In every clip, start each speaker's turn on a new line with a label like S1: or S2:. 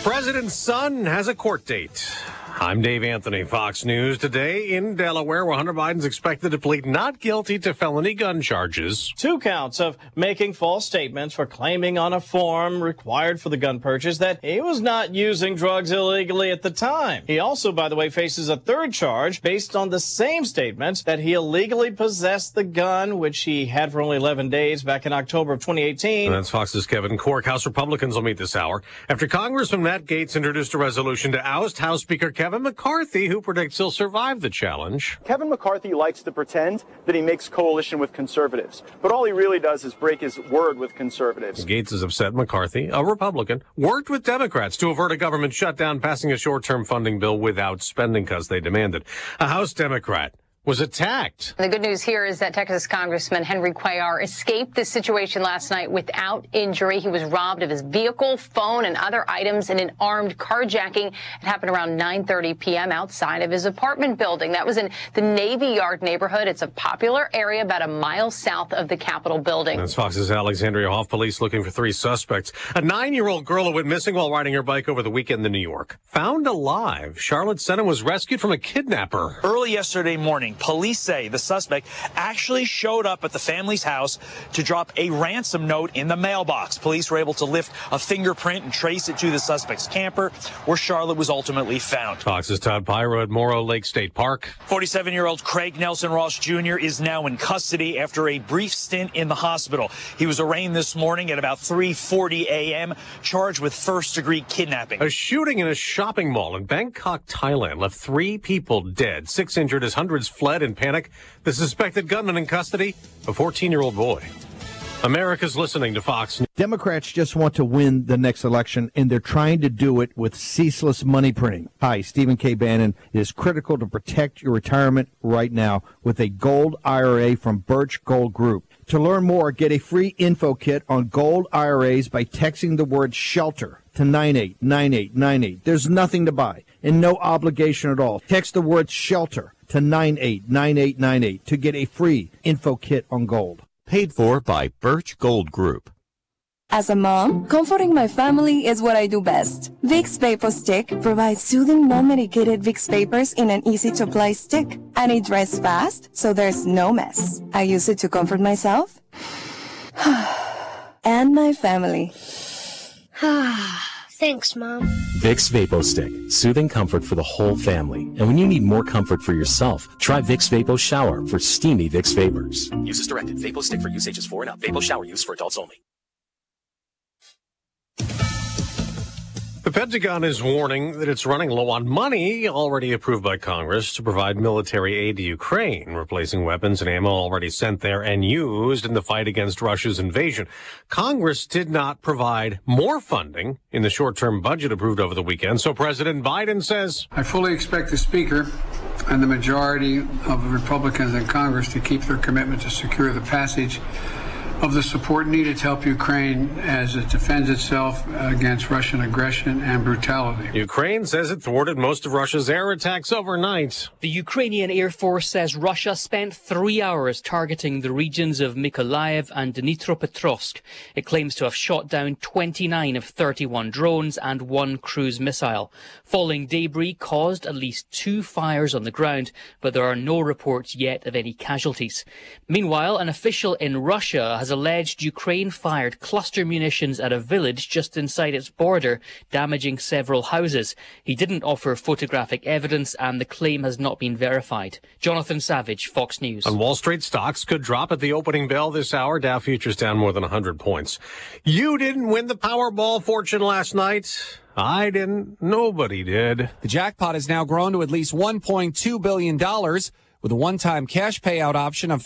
S1: president's son has a court date. I'm Dave Anthony, Fox News. Today in Delaware, where Hunter Biden's expected to plead not guilty to felony gun charges.
S2: 2 counts of making false statements for claiming on a form required for the gun purchase that he was not using drugs illegally at the time. He also, by the way, faces a 3rd charge based on the same statements that he illegally possessed the gun, which he had for only 11 days back in October of 2018.
S1: And that's Fox's Kevin Corke. House Republicans will meet this hour after Congressman Matt Gaetz introduced a resolution to oust House Speaker Kevin McCarthy, who predicts he'll survive the challenge.
S3: Kevin McCarthy likes to pretend that he makes coalition with conservatives, but all he really does is break his word with conservatives.
S1: Gaetz is upset McCarthy, a Republican, worked with Democrats to avert a government shutdown, passing a short-term funding bill without spending cuts they demanded. A House Democrat was attacked.
S4: The good news here is that Texas Congressman Henry Cuellar escaped this situation last night without injury. He was robbed of his vehicle, phone, and other items in an armed carjacking. It happened around 9:30 p.m. outside of his apartment building. That was in the Navy Yard neighborhood. It's a popular area about a mile south of the Capitol building.
S1: That's Fox's Alexandria Hoff. Police looking for 3 suspects. A 9-year-old girl who went missing while riding her bike over the weekend in New York. Found alive. Charlotte Senna was rescued from a kidnapper.
S5: Early yesterday morning, police say the suspect actually showed up at the family's house to drop a ransom note in the mailbox. Police were able to lift a fingerprint and trace it to the suspect's camper, where Charlotte was ultimately found.
S1: Fox's Todd Pyro at Morrow Lake State Park.
S5: 47-year-old Craig Nelson Ross Jr. is now in custody after a brief stint in the hospital. He was arraigned this morning at about 3:40 a.m., charged with first-degree kidnapping.
S1: A shooting in a shopping mall in Bangkok, Thailand, left 3 people dead, 6 injured as hundreds fled in panic. The suspected gunman in custody, a 14-year-old boy. America's listening to Fox News.
S6: Democrats just want to win the next election, and they're trying to do it with ceaseless money printing. Hi, Stephen K. Bannon. It is critical to protect your retirement right now with a gold IRA from Birch Gold Group. To learn more, get a free info kit on gold IRAs by texting the word SHELTER to 989898. There's nothing to buy and no obligation at all. Text the word SHELTER to 989898 to get a free info kit on gold.
S7: Paid for by Birch Gold Group.
S8: As a mom, comforting my family is what I do best. Vicks Vapor Stick provides soothing, non-medicated Vicks Vapors in an easy-to-apply stick, and it dries fast, so there's no mess. I use it to comfort myself and my family.
S9: Thanks, Mom.
S7: Vicks Vapo Stick, soothing comfort for the whole family. And when you need more comfort for yourself, try Vicks Vapo Shower for steamy Vicks Vapors. Use as directed. Vapo Stick for use ages 4 and up. Vapo Shower use for adults only.
S1: The Pentagon is warning that it's running low on money already approved by Congress to provide military aid to Ukraine, replacing weapons and ammo already sent there and used in the fight against Russia's invasion. Congress did not provide more funding in the short-term budget approved over the weekend, so President Biden says,
S10: I fully expect the Speaker and the majority of the Republicans in Congress to keep their commitment to secure the passage of the support needed to help Ukraine as it defends itself against Russian aggression and brutality.
S1: Ukraine says it thwarted most of Russia's air attacks overnight.
S11: The Ukrainian Air Force says Russia spent 3 hours targeting the regions of Mykolaiv and Dnipropetrovsk. It claims to have shot down 29 of 31 drones and 1 cruise missile. Falling debris caused at least 2 fires on the ground, but there are no reports yet of any casualties. Meanwhile, an official in Russia has alleged Ukraine fired cluster munitions at a village just inside its border, damaging several houses. He didn't offer photographic evidence, and the claim has not been verified. Jonathan Savage, Fox News.
S1: On Wall Street, stocks could drop at the opening bell this hour. Dow futures down more than 100 points. You didn't win the Powerball fortune last night. I didn't. Nobody did.
S12: The jackpot has now grown to at least $1.2 billion. With a one-time cash payout option of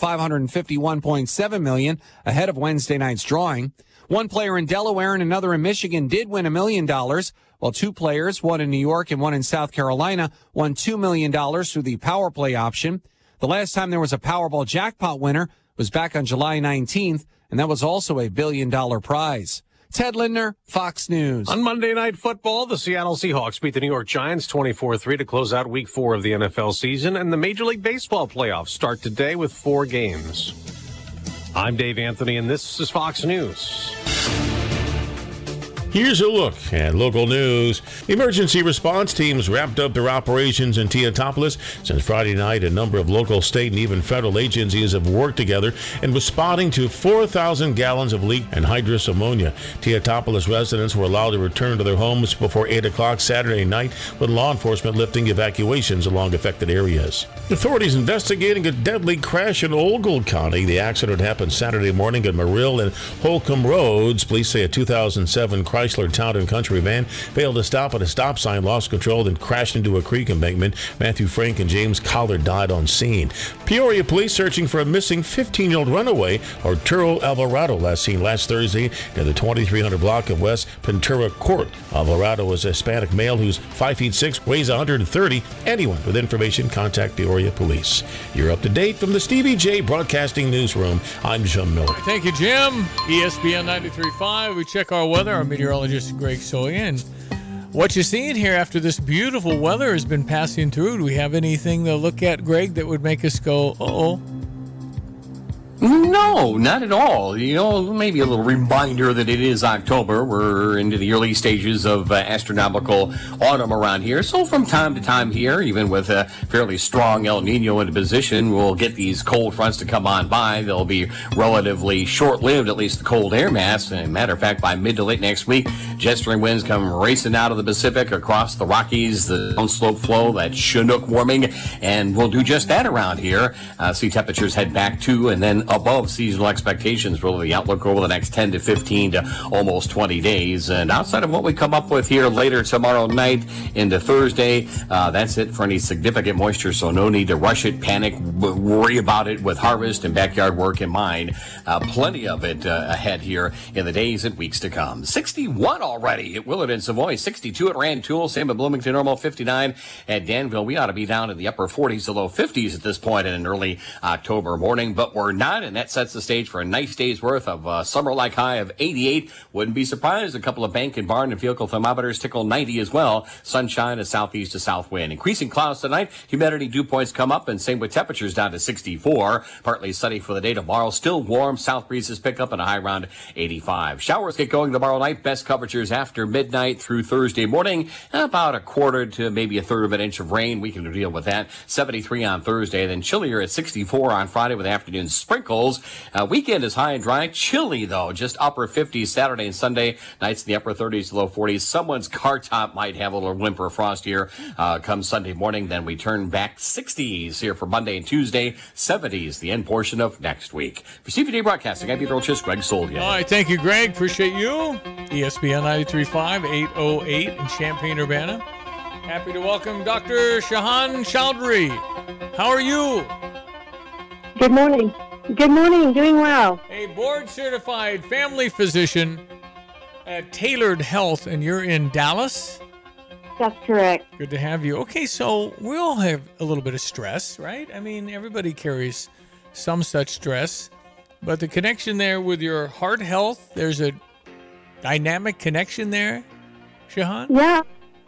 S12: $551.7 million ahead of Wednesday night's drawing. One player in Delaware and another in Michigan did win $1 million, while 2 players, one in New York and one in South Carolina, won $2 million through the power play option. The last time there was a Powerball jackpot winner was back on July 19th, and that was also $1 billion prize. Ted Lindner, Fox News.
S1: On Monday Night Football, the Seattle Seahawks beat the New York Giants 24-3 to close out Week 4 of the NFL season, and the Major League Baseball playoffs start today with 4 games. I'm Dave Anthony, and this is Fox News.
S9: Here's a look at local news. Emergency response teams wrapped up their operations in Teotopolis. Since Friday night, a number of local, state, and even federal agencies have worked together in responding to 4,000 gallons of leak anhydrous ammonia. Teotopolis residents were allowed to return to their homes before 8 o'clock Saturday night, with law enforcement lifting evacuations along affected areas. Authorities investigating a deadly crash in Ogle County. The accident happened Saturday morning at Merrill and Holcomb Roads. Police say a 2007 Chrysler Town and Country van failed to stop at a stop sign, lost control, and crashed into a creek embankment. Matthew Frank and James Collard died on scene. Peoria police searching for a missing 15-year-old runaway, Arturo Alvarado, last seen last Thursday near the 2300 block of West Ventura Court. Alvarado was a Hispanic male who's 5'6", weighs 130. Anyone with information, contact Peoria Police. You're up to date from the Stevie J Broadcasting Newsroom. I'm Jim Miller.
S13: Thank you, Jim. ESPN 93.5. We check our weather. Our meteorologist, Greg Soyan. What you seeing here after this beautiful weather has been passing through? Do we have anything to look at, Greg, that would make us go, uh-oh?
S14: No, not at all. Maybe a little reminder that it is October. We're into the early stages of astronomical autumn around here. So from time to time here, even with a fairly strong El Nino in position, we'll get these cold fronts to come on by. They'll be relatively short-lived, at least the cold air mass. And matter of fact, by mid to late next week, gesturing winds come racing out of the Pacific across the Rockies, the downslope flow, that Chinook warming, and we'll do just that around here. See temperatures head back to and then above seasonal expectations, really the outlook over the next 10 to 15 to almost 20 days. And outside of what we come up with here later tomorrow night into Thursday, that's it for any significant moisture, so no need to rush it, panic, worry about it with harvest and backyard work in mind. Plenty of it ahead here in the days and weeks to come. 61 already at Willard and Savoy, 62 at Rantoul, same at Bloomington Normal, 59 at Danville. We ought to be down in the upper 40s to low 50s at this point in an early October morning, but we're not, and that sets the stage for a nice day's worth of summer-like high of 88. Wouldn't be surprised. A couple of bank and barn and vehicle thermometers tickle 90 as well. Sunshine, a southeast to south wind. Increasing clouds tonight. Humidity dew points come up, and same with temperatures down to 64. Partly sunny for the day tomorrow. Still warm. South breezes pick up and a high around 85. Showers get going tomorrow night. Best coverages after midnight through Thursday morning. About a quarter to maybe a third of an inch of rain. We can deal with that. 73 on Thursday. Then chillier at 64 on Friday with afternoon sprinkles. Weekend is high and dry. Chilly, though. Just upper 50s Saturday and Sunday. Nights in the upper 30s to low 40s. Someone's car top might have a little whimper frost here come Sunday morning. Then we turn back 60s here for Monday and Tuesday. 70s the end portion of next week. For CVD Broadcasting, I'm Peter Olchis, Greg Soldier.
S13: All right, thank you, Greg. Appreciate you. ESPN 93.5, 808 in Champaign-Urbana. Happy to welcome Dr. Shahan Chowdhury. How are you?
S15: Good morning. Good morning. Doing well.
S13: A board-certified family physician at Tailored Health, and you're in Dallas?
S15: That's correct.
S13: Good to have you. Okay, so we all have a little bit of stress, right? I mean, everybody carries some such stress. But the connection there with your heart health, there's a dynamic connection there, Shahan?
S15: Yeah.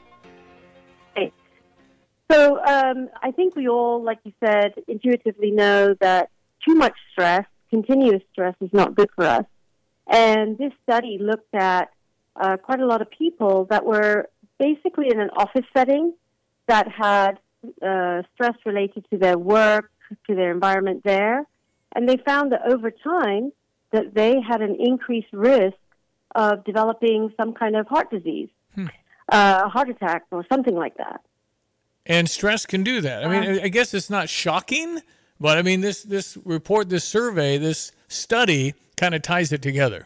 S15: Okay. So I think we all, like you said, intuitively know that too much stress, continuous stress, is not good for us. And this study looked at quite a lot of people that were basically in an office setting that had stress related to their work, to their environment there. And they found that over time that they had an increased risk of developing some kind of heart disease, a heart attack or something like that.
S13: And stress can do that. I mean, I guess it's not shocking, but I mean, this report, this survey, this study kind of ties it together.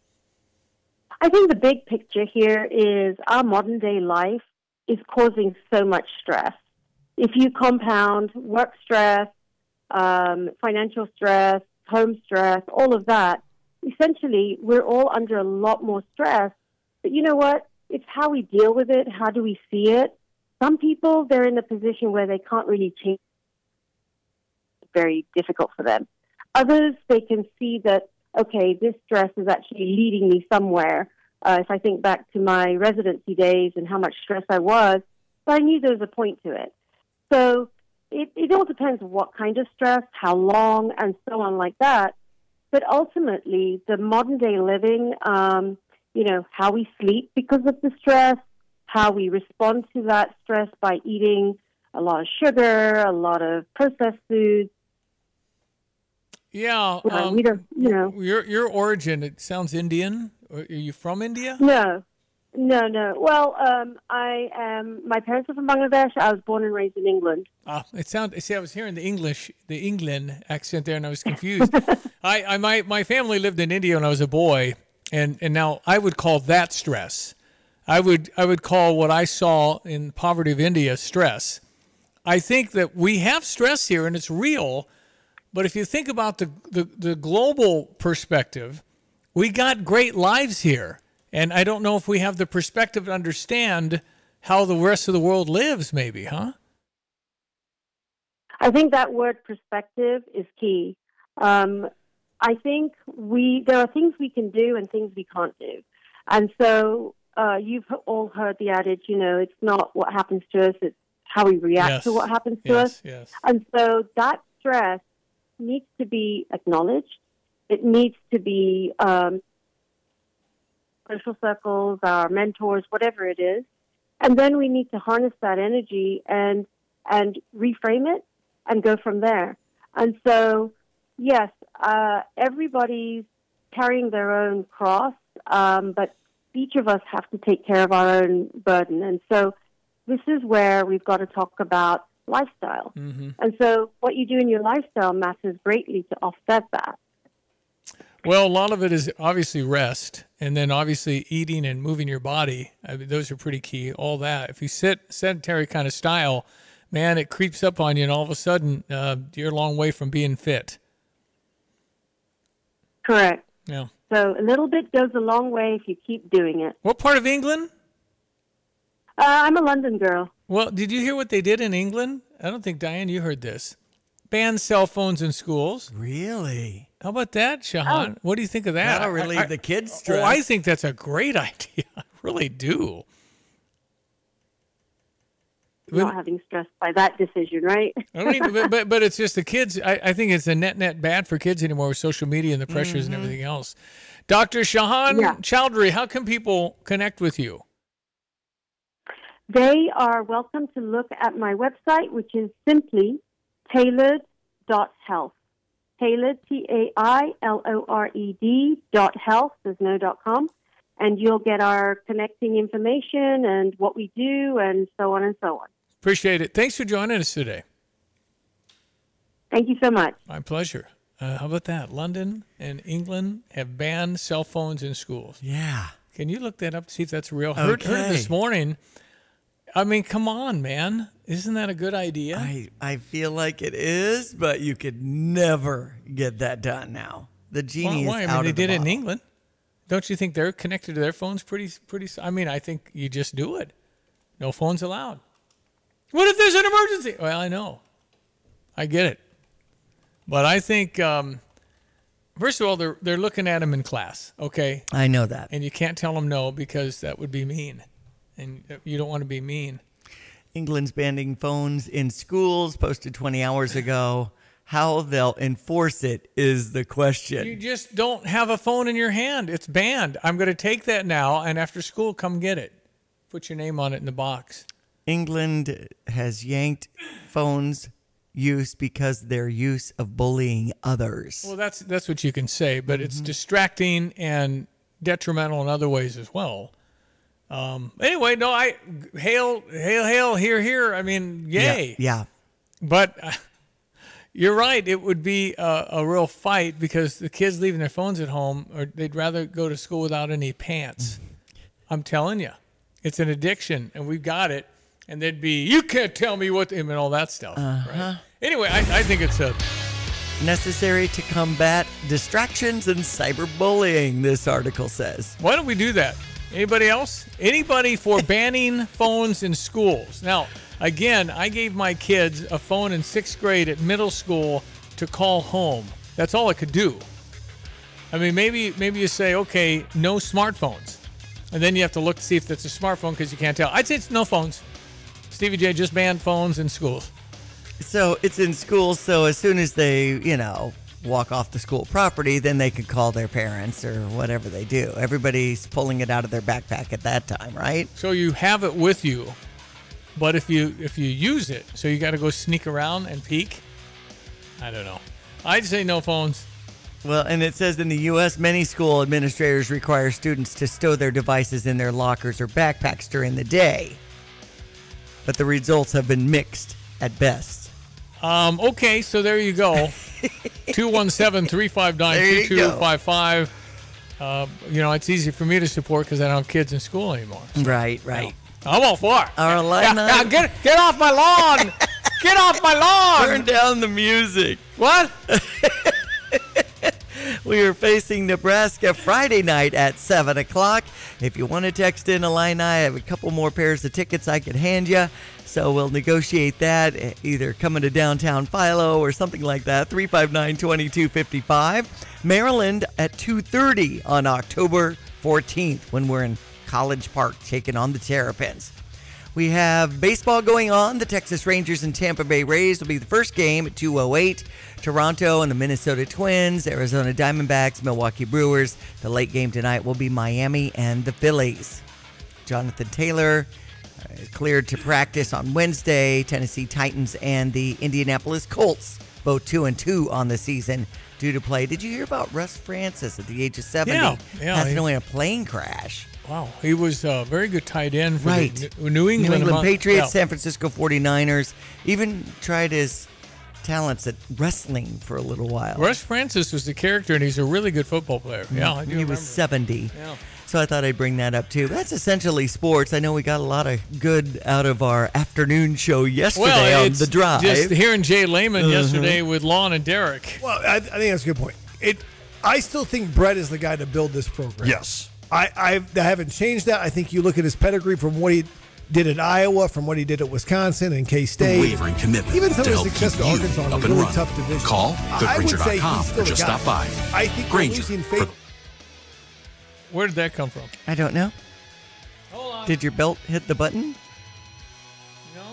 S15: I think the big picture here is our modern day life is causing so much stress. If you compound work stress, financial stress, home stress, all of that, essentially we're all under a lot more stress. But you know what? It's how we deal with it. How do we see it? Some people, they're in a position where they can't really change. It's very difficult for them. Others, they can see that, okay, this stress is actually leading me somewhere. If I think back to my residency days and how much stress I was, but I knew there was a point to it. So it all depends what kind of stress, how long, and so on like that. But ultimately, the modern day living how we sleep because of the stress, how we respond to that stress by eating a lot of sugar, a lot of processed foods.
S13: Yeah.
S15: We don't,
S13: Your origin, it sounds Indian. Are you from India?
S15: No. Well, my parents are from Bangladesh. I was born and raised in England.
S13: I was hearing the England accent there, and I was confused. My family lived in India when I was a boy, and now I would call that stress. I would call what I saw in poverty of India stress. I think that we have stress here, and it's real. But if you think about the global perspective, we got great lives here. And I don't know if we have the perspective to understand how the rest of the world lives, maybe, huh?
S15: I think that word perspective is key. I think there are things we can do and things we can't do. And so you've all heard the adage, it's not what happens to us, it's how we react to what happens to us.
S13: Yes.
S15: And so that stress needs to be acknowledged. It needs to be social circles, our mentors, whatever it is. And then we need to harness that energy and reframe it and go from there. And so, yes, everybody's carrying their own cross, but each of us have to take care of our own burden. And so this is where we've got to talk about lifestyle. Mm-hmm. And so what you do in your lifestyle matters greatly to offset that.
S13: Well, a lot of it is obviously rest, and then obviously eating and moving your body. I mean, those are pretty key, all that. If you sit sedentary kind of style, man, it creeps up on you, and all of a sudden you're a long way from being fit.
S15: Correct.
S13: Yeah.
S15: So a little bit goes a long way if you keep doing it.
S13: What part of England?
S15: I'm a London girl.
S13: Well, did you hear what they did in England? I don't think, Diane, you heard this. Banned cell phones in schools.
S16: Really?
S13: How about that, Shahan? What do you think of that?
S16: That'll relieve the kids' stress.
S13: Oh, I think that's a great idea. I really do.
S15: Not having stress by that decision, right?
S13: I mean, but it's just the kids. I think it's a net bad for kids anymore with social media and the pressures and everything else. Dr. Shahan Chowdhury, how can people connect with you?
S15: They are welcome to look at my website, which is simply tailored.health. Tailored, TAILORED.health. There's no .com. And you'll get our connecting information and what we do and so on and so on.
S13: Appreciate it. Thanks for joining us today.
S15: Thank you so much.
S13: My pleasure. How about that? London and England have banned cell phones in schools.
S16: Yeah.
S13: Can you look that up to see if that's real?
S16: Okay.
S13: Heard this morning. I mean, come on, man. Isn't that a good idea?
S16: I feel like it is, but you could never get that done now. The genie is out of the bottle.
S13: They did it in England. Don't you think they're connected to their phones pretty? I mean, I think you just do it. No phones allowed. What if there's an emergency? Well, I know. I get it. But I think, first of all, they're looking at them in class, okay?
S16: I know that.
S13: And you can't tell them no because that would be mean. And you don't want to be mean.
S16: England's banning phones in schools, posted 20 hours ago. How they'll enforce it is the question.
S13: You just don't have a phone in your hand. It's banned. I'm going to take that now, and after school, come get it. Put your name on it in the box.
S16: England has yanked phones use because their use of bullying others.
S13: Well, that's what you can say, but it's distracting and detrimental in other ways as well. Anyway, no, hail, here. I mean, yay.
S16: Yeah.
S13: But you're right. It would be a real fight because the kids leaving their phones at home, or they'd rather go to school without any pants. I'm telling you, it's an addiction, and we've got it. And they'd be, you can't tell me what, and all that stuff. Right? Anyway, I think it's
S16: necessary to combat distractions and cyberbullying, this article says.
S13: Why don't we do that? Anybody else? Anybody for banning phones in schools? Now, again, I gave my kids a phone in 6th grade at middle school to call home. That's all it could do. I mean, maybe you say, okay, no smartphones. And then you have to look to see if that's a smartphone because you can't tell. I'd say it's no phones. Stevie J just banned phones in schools.
S16: So it's in schools, so as soon as they, walk off the school property, then they could call their parents or whatever they do. Everybody's pulling it out of their backpack at that time, right?
S13: So you have it with you, but if you use it, so you got to go sneak around and peek. I don't know. I'd say no phones.
S16: Well, and it says in the U.S., many school administrators require students to stow their devices in their lockers or backpacks during the day. But the results have been mixed at best.
S13: Okay, so there you go. 217-359-2255. It's easy for me to support because I don't have kids in school anymore. So,
S16: right.
S13: I'm all for it.
S16: Our Illini.
S13: Get off my lawn! Get off my lawn!
S16: Turn down the music.
S13: What?
S16: We are facing Nebraska Friday night at 7 o'clock. If you want to text in Illini, I have a couple more pairs of tickets I could hand you. So we'll negotiate that, either coming to downtown Philo or something like that. 359-2255. Maryland at 2:30 on October 14th when we're in College Park taking on the Terrapins. We have baseball going on. The Texas Rangers and Tampa Bay Rays will be the first game at 2:08. Toronto and the Minnesota Twins, Arizona Diamondbacks, Milwaukee Brewers. The late game tonight will be Miami and the Phillies. Jonathan Taylor is cleared to practice on Wednesday. Tennessee Titans and the Indianapolis Colts, both 2-2 on the season, due to play. Did you hear about Russ Francis at the age of 70?
S13: Yeah.
S16: Passing in a plane crash.
S13: Wow, he was a very good tight end for
S16: the
S13: New England
S16: Patriots,
S13: yeah.
S16: San Francisco 49ers. Even tried his talents at wrestling for a little while.
S13: Russ Francis was the character, and he's a really good football player. Yeah, I do
S16: He was
S13: remember.
S16: 70.
S13: Yeah.
S16: So I thought I'd bring that up, too. That's essentially sports. I know we got a lot of good out of our afternoon show yesterday on The Drive.
S13: Just hearing Jay Lehman yesterday with Lon and Derek.
S17: Well, I think that's a good point. I still think Brett is the guy to build this program.
S18: Yes.
S17: I haven't changed that. I think you look at his pedigree from what he did at Iowa, from what he did at Wisconsin and K-State.
S18: Unwavering commitment
S17: Even some
S18: to
S17: of his
S18: help
S17: success
S18: keep
S17: at
S18: you
S17: Arkansas in
S18: up
S17: a
S18: and
S17: really
S18: running.
S17: tough division.
S18: Call
S17: I would say
S18: thegranger.com
S17: he's still
S18: or just
S17: the guy.
S18: stop by.
S17: I think
S18: Granger.
S13: Where did that come from?
S16: I don't know.
S13: Hold on.
S16: Did your belt hit the button?
S13: No.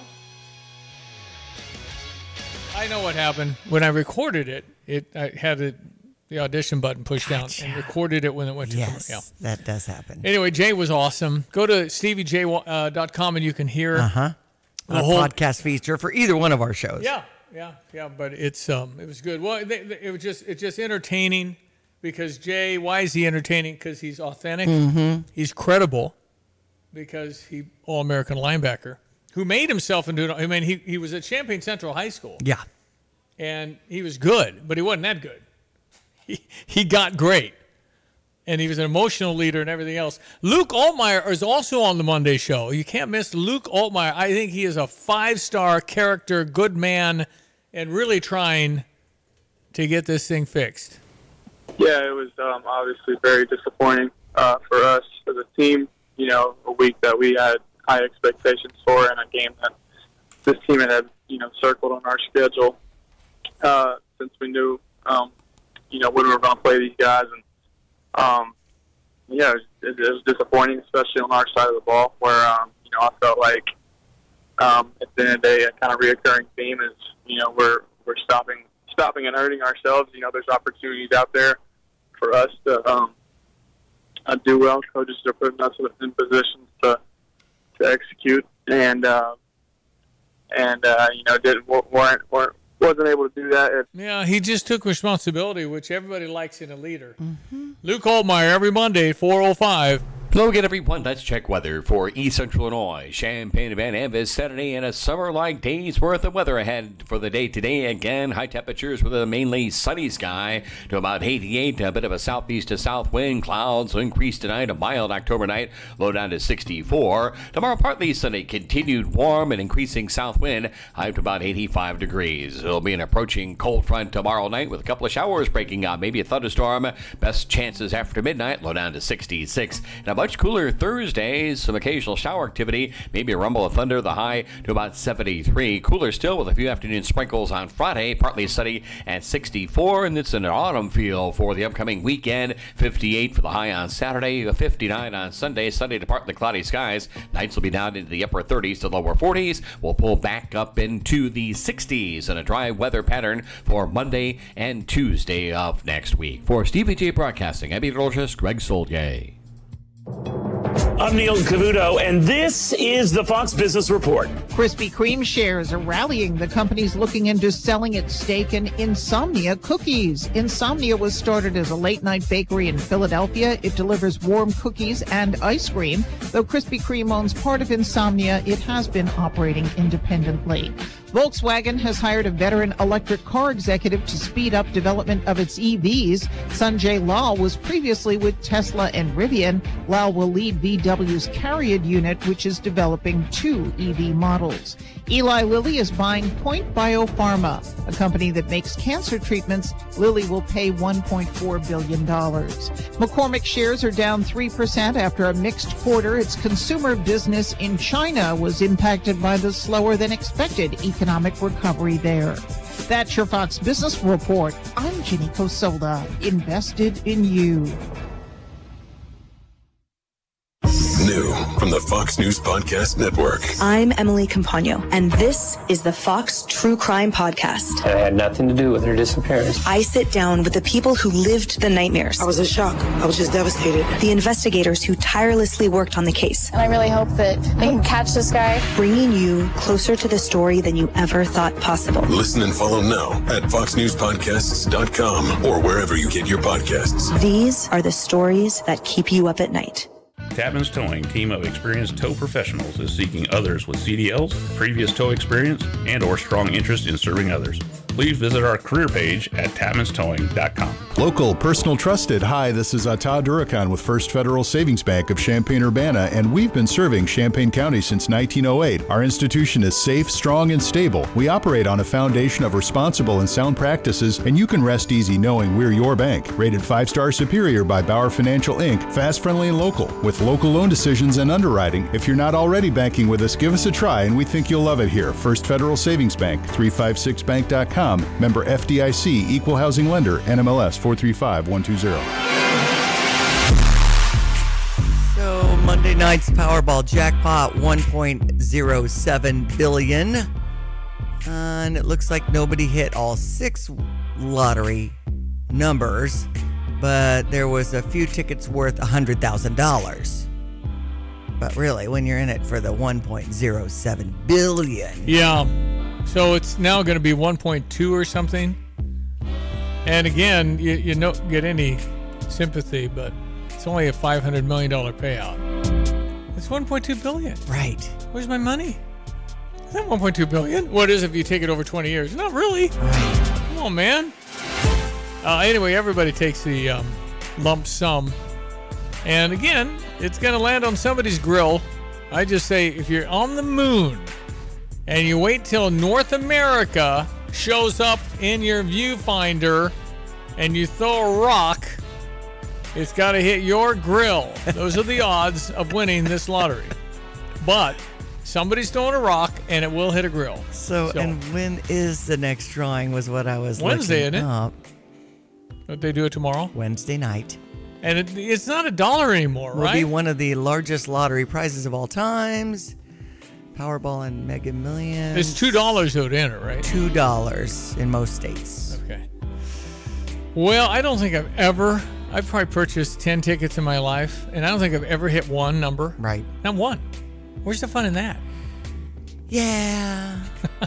S13: I know what happened. When I recorded it, I had the audition button pushed down and recorded it when it went to commercial.
S16: That does happen.
S13: Anyway, Jay was awesome. Go to StevieJ.com and you can hear
S16: the whole podcast feature for either one of our shows.
S13: Yeah. But it was good. Well, it's just entertaining because Jay. Why is he entertaining? Because he's authentic.
S16: Mm-hmm.
S13: He's credible because he All-American linebacker who made himself into. I mean, he was at Champaign Central High School.
S16: Yeah,
S13: and he was good, but he wasn't that good. He got great, and he was an emotional leader and everything else. Luke Altmaier is also on the Monday show. You can't miss Luke Altmaier. I think he is a 5-star character, good man, and really trying to get this thing fixed.
S19: Yeah, it was obviously very disappointing for us as a team. A week that we had high expectations for, and a game that this team had circled on our schedule since we knew when we were going to play these guys. And, it was disappointing, especially on our side of the ball, where, I felt like at the end of the day, a kind of reoccurring theme is, we're stopping and hurting ourselves. There's opportunities out there for us to do well. Coaches are putting us in positions to execute, and wasn't able to do that.
S13: Yeah, he just took responsibility, which everybody likes in a leader. Mm-hmm. Luke Altmaier every Monday, 4:05.
S14: Hello again, everyone. Let's check weather for East Central Illinois. Champaign, Van Ambus, Saturday, and a summer-like day's worth of weather ahead for the day today. Again, high temperatures with a mainly sunny sky to about 88. A bit of a southeast to south wind. Clouds will increase tonight. A mild October night, low down to 64. Tomorrow, partly sunny, continued warm and increasing south wind. High to about 85 degrees. It'll be an approaching cold front tomorrow night with a couple of showers breaking up. Maybe a thunderstorm. Best chances after midnight, low down to 66. And much cooler Thursday. Some occasional shower activity, maybe a rumble of thunder. The high to about 73. Cooler still with a few afternoon sprinkles on Friday. Partly sunny at 64. And it's an autumn feel for the upcoming weekend. 58 for the high on Saturday. 59 on Sunday. Sunday to partly cloudy skies. Nights will be down into the upper 30s to lower 40s. We'll pull back up into the 60s and a dry weather pattern for Monday and Tuesday of next week. For Stevie J Broadcasting, I'm meteorologist Greg Soldier.
S18: I'm Neil Cavuto, and this is the Fox Business Report.
S20: Krispy Kreme shares are rallying. The company's looking into selling its stake in Insomnia Cookies. Insomnia was started as a late-night bakery in Philadelphia. It delivers warm cookies and ice cream. Though Krispy Kreme owns part of Insomnia, it has been operating independently. Volkswagen has hired a veteran electric car executive to speed up development of its EVs. Sanjay Lal was previously with Tesla and Rivian. Lal will lead VW's Cariad unit, which is developing 2 EV models. Eli Lilly is buying Point Biopharma, a company that makes cancer treatments. Lilly will pay $1.4 billion. McCormick shares are down 3% after a mixed quarter. Its consumer business in China was impacted by the slower than expected economic recovery there. That's your Fox Business Report. I'm Ginny Cosola, invested in you.
S21: New from the Fox News Podcast Network.
S22: I'm Emily Campagno, and this is the Fox True Crime Podcast.
S23: It had nothing to do with her disappearance.
S22: I sit down with the people who lived the nightmares.
S24: I was in shock. I was just devastated.
S22: The investigators who tirelessly worked on the case.
S25: And I really hope that they can catch this guy.
S22: Bringing you closer to the story than you ever thought possible.
S21: Listen and follow now at foxnewspodcasts.com or wherever you get your podcasts.
S22: These are the stories that keep you up at night.
S26: Tapman's Towing, team of experienced tow professionals, is seeking others with CDLs, previous tow experience, and or strong interest in serving others. Please visit our career page at tapmanstowing.com.
S27: Local, personal, trusted. Hi, this is Todd Durakan with First Federal Savings Bank of Champaign-Urbana, and we've been serving Champaign County since 1908. Our institution is safe, strong, and stable. We operate on a foundation of responsible and sound practices, and you can rest easy knowing we're your bank. Rated 5-star superior by Bauer Financial Inc., fast, friendly, and local, with local loan decisions and underwriting. If you're not already banking with us, give us a try, and we think you'll love it here. First Federal Savings Bank, 356bank.com. Member FDIC, Equal Housing Lender, NMLS 435120.
S16: So Monday night's Powerball jackpot, $1.07 billion. And it looks like nobody hit all 6 lottery numbers, but there was a few tickets worth $100,000. But really, when you're in it for the $1.07 billion.
S13: Yeah. So it's now going to be 1.2 or something. And again, you don't get any sympathy, but it's only a $500 million payout. It's $1.2 billion.
S16: Right.
S13: Where's my money? Is that $1.2 billion? What is it if you take it over 20 years? Not really. Right. Come on, man. Anyway, everybody takes the lump sum. And again, it's going to land on somebody's grill. I just say, if you're on the moon and you wait till North America shows up in your viewfinder and you throw a rock, it's got to hit your grill. Those are the odds of winning this lottery. But somebody's throwing a rock and it will hit a grill.
S16: So and when is the next drawing was what I was
S13: Wednesday,
S16: looking up.
S13: Don't they do it tomorrow?
S16: Wednesday night.
S13: And it's not $1 anymore, right?
S16: Will be one of the largest lottery prizes of all times. Powerball and Mega Millions.
S13: It's $2 to enter, right?
S16: $2 in most states.
S13: Okay. Well, I don't think I've probably purchased 10 tickets in my life, and I don't think I've ever hit one number.
S16: Right.
S13: Not one. Where's the fun in that?
S16: Yeah.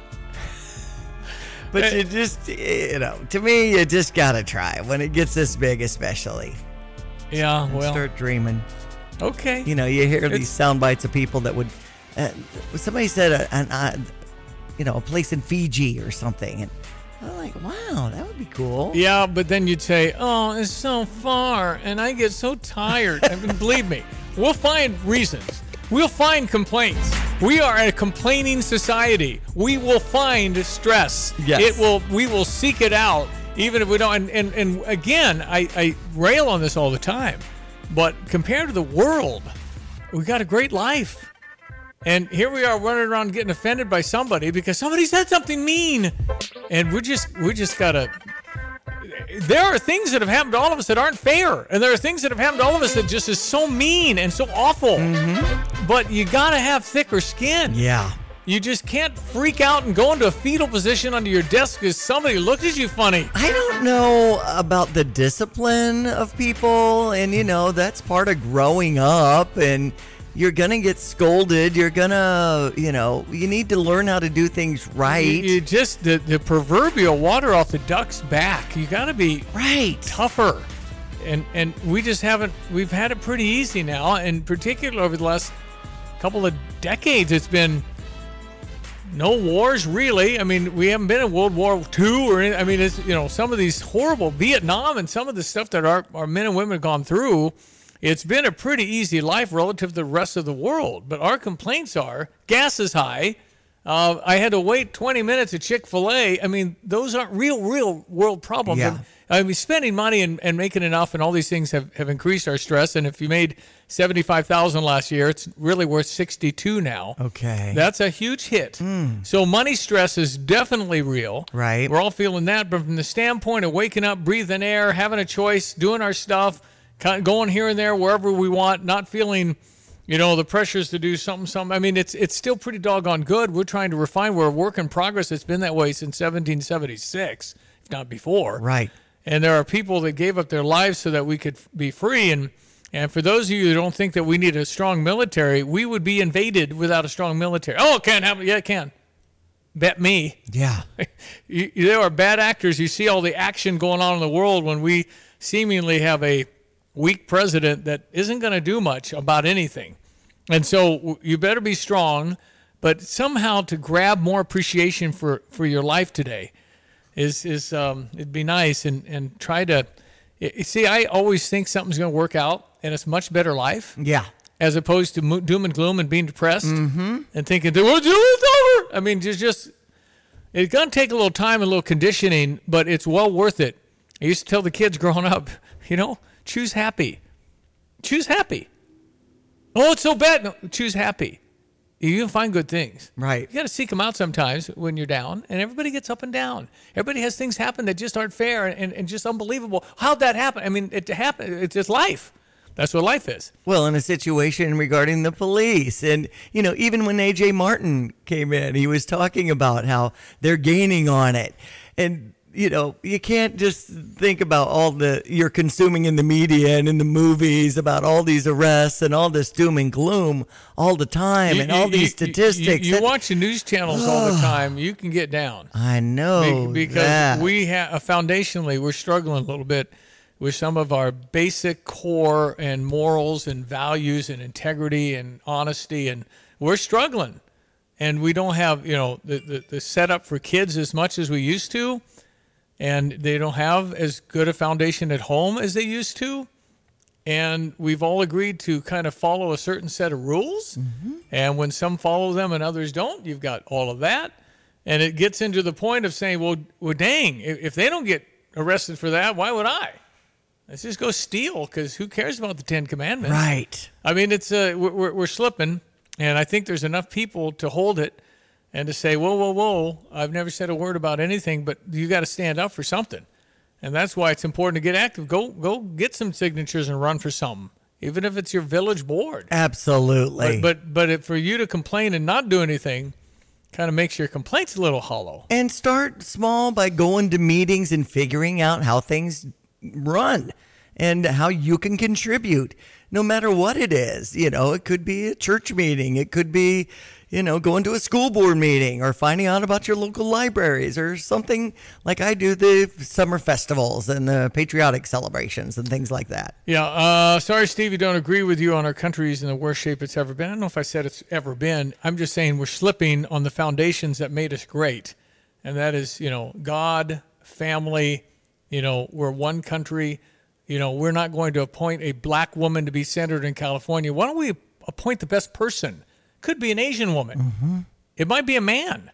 S16: But you just, to me, you just got to try when it gets this big, especially.
S13: Yeah,
S16: and start dreaming.
S13: Okay.
S16: You hear these sound bites of people that would, somebody said, a place in Fiji or something. And I'm like, wow, that would be cool.
S13: Yeah, but then you'd say, oh, it's so far, and I get so tired. I mean, believe me, we'll find reasons. We'll find complaints. We are a complaining society. We will find stress.
S16: Yes.
S13: We will seek it out, even if we don't. And again, I rail on this all the time. But compared to the world, we got a great life. And here we are running around getting offended by somebody because somebody said something mean. And we just got to... There are things that have happened to all of us that aren't fair. And there are things that have happened to all of us that just is so mean and so awful. Mm-hmm. But you got to have thicker skin.
S16: Yeah.
S13: You just can't freak out and go into a fetal position under your desk because somebody looked at you funny.
S16: I don't know about the discipline of people, and that's part of growing up, and you're gonna get scolded. You're gonna, you need to learn how to do things right.
S13: You just the proverbial water off the duck's back. You got to be tougher, and we just haven't. We've had it pretty easy now, and particularly over the last couple of decades, it's been. No wars, really. I mean, we haven't been in World War II or anything. I mean, it's, some of these horrible Vietnam and some of the stuff that our men and women have gone through, it's been a pretty easy life relative to the rest of the world. But our complaints are gas is high. I had to wait 20 minutes at Chick-fil-A. I mean, those aren't real world problems.
S16: Yeah.
S13: I mean, spending money and making enough and all these things have increased our stress. And if you made $75,000 last year, it's really worth $62 now.
S16: Okay.
S13: That's a huge hit. So money stress is definitely real.
S16: Right.
S13: We're all feeling that. But from the standpoint of waking up, breathing air, having a choice, doing our stuff, going here and there, wherever we want, not feeling, the pressures to do something. I mean, it's still pretty doggone good. We're trying to refine. We're a work in progress. It's been that way since 1776, if not before.
S16: Right.
S13: And there are people that gave up their lives so that we could be free. And for those of you who don't think that we need a strong military, we would be invaded without a strong military. Oh, it can't happen. Yeah, it can. Bet me.
S16: Yeah.
S13: There are bad actors. You see all the action going on in the world when we seemingly have a weak president that isn't going to do much about anything. And so you better be strong, but somehow to grab more appreciation for your life today is it'd be nice and try to see. I always think something's going to work out and it's a much better life.
S16: Yeah.
S13: As opposed to doom and gloom and being depressed and thinking, it's over. I mean, it's going to take a little time and a little conditioning, but it's well worth it. I used to tell the kids growing up, choose happy. Choose happy. Oh, it's so bad. No, choose happy. You can find good things.
S16: Right.
S13: You got to seek them out sometimes when you're down, and everybody gets up and down. Everybody has things happen that just aren't fair and just unbelievable. How'd that happen? I mean, it happened. It's just life. That's what life is.
S16: Well, in a situation regarding the police, and, even when A.J. Martin came in, he was talking about how they're gaining on it. And, you can't just think about all you're consuming in the media and in the movies about all these arrests and all this doom and gloom all the time and all these statistics.
S13: You watch the news channels all the time, you can get down.
S16: I know.
S13: Because we have, foundationally, we're struggling a little bit with some of our basic core and morals and values and integrity and honesty, and we're struggling. And we don't have, the setup for kids as much as we used to. And they don't have as good a foundation at home as they used to. And we've all agreed to kind of follow a certain set of rules. Mm-hmm. And when some follow them and others don't, you've got all of that. And it gets into the point of saying, well dang, if they don't get arrested for that, why would I? Let's just go steal, because who cares about the Ten Commandments?
S16: Right.
S13: I mean, it's we're slipping, and I think there's enough people to hold it. And to say, whoa, I've never said a word about anything, but you got to stand up for something. And that's why it's important to get active. Go get some signatures and run for something, even if it's your village board.
S16: Absolutely.
S13: But for you to complain and not do anything kind of makes your complaints a little hollow.
S16: And start small by going to meetings and figuring out how things run and how you can contribute, no matter what it is. It could be a church meeting. It could be, going to a school board meeting or finding out about your local libraries or something like I do, the summer festivals and the patriotic celebrations and things like that.
S13: Yeah. Sorry, Steve, I don't agree with you on our country's in the worst shape it's ever been. I don't know if I said it's ever been. I'm just saying we're slipping on the foundations that made us great. And that is, God, family, we're one country. We're not going to appoint a black woman to be senator in California. Why don't we appoint the best person? Could be an Asian woman. Mm-hmm. It might be a man.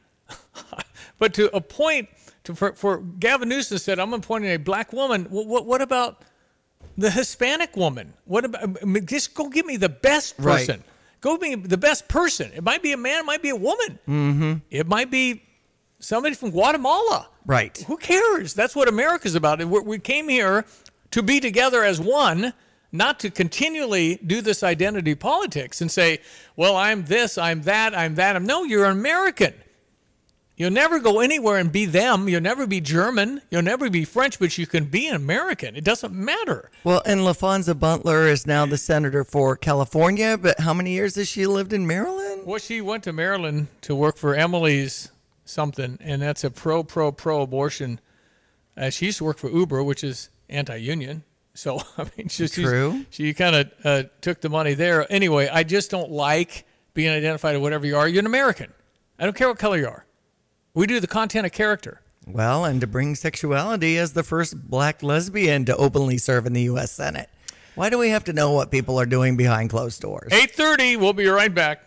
S13: But to appoint, for Gavin Newsom said, I'm appointing a black woman. What about the Hispanic woman. What about, just go get me the best person.
S16: Right.
S13: Go get me the best person. It might be a man, it might be a woman.
S16: Mm-hmm.
S13: It might be somebody from Guatemala.
S16: Right.
S13: Who cares? That's what America's about. We came here to be together as one, not to continually do this identity politics and say, well, I'm this, I'm that, I'm that. No, you're an American. You'll never go anywhere and be them. You'll never be German. You'll never be French, but you can be an American. It doesn't matter.
S16: Well, and LaFonza Butler is now the senator for California, but how many years has she lived in Maryland?
S13: Well, she went to Maryland to work for Emily's something, and that's a pro-abortion. She used to work for Uber, which is anti-union. So, I mean, she kind of took the money there. Anyway, I just don't like being identified as whatever you are. You're an American. I don't care what color you are. We do the content of character.
S16: Well, and to bring sexuality as the first black lesbian to openly serve in the U.S. Senate. Why do we have to know what people are doing behind closed doors?
S13: 8:30. We'll be right back.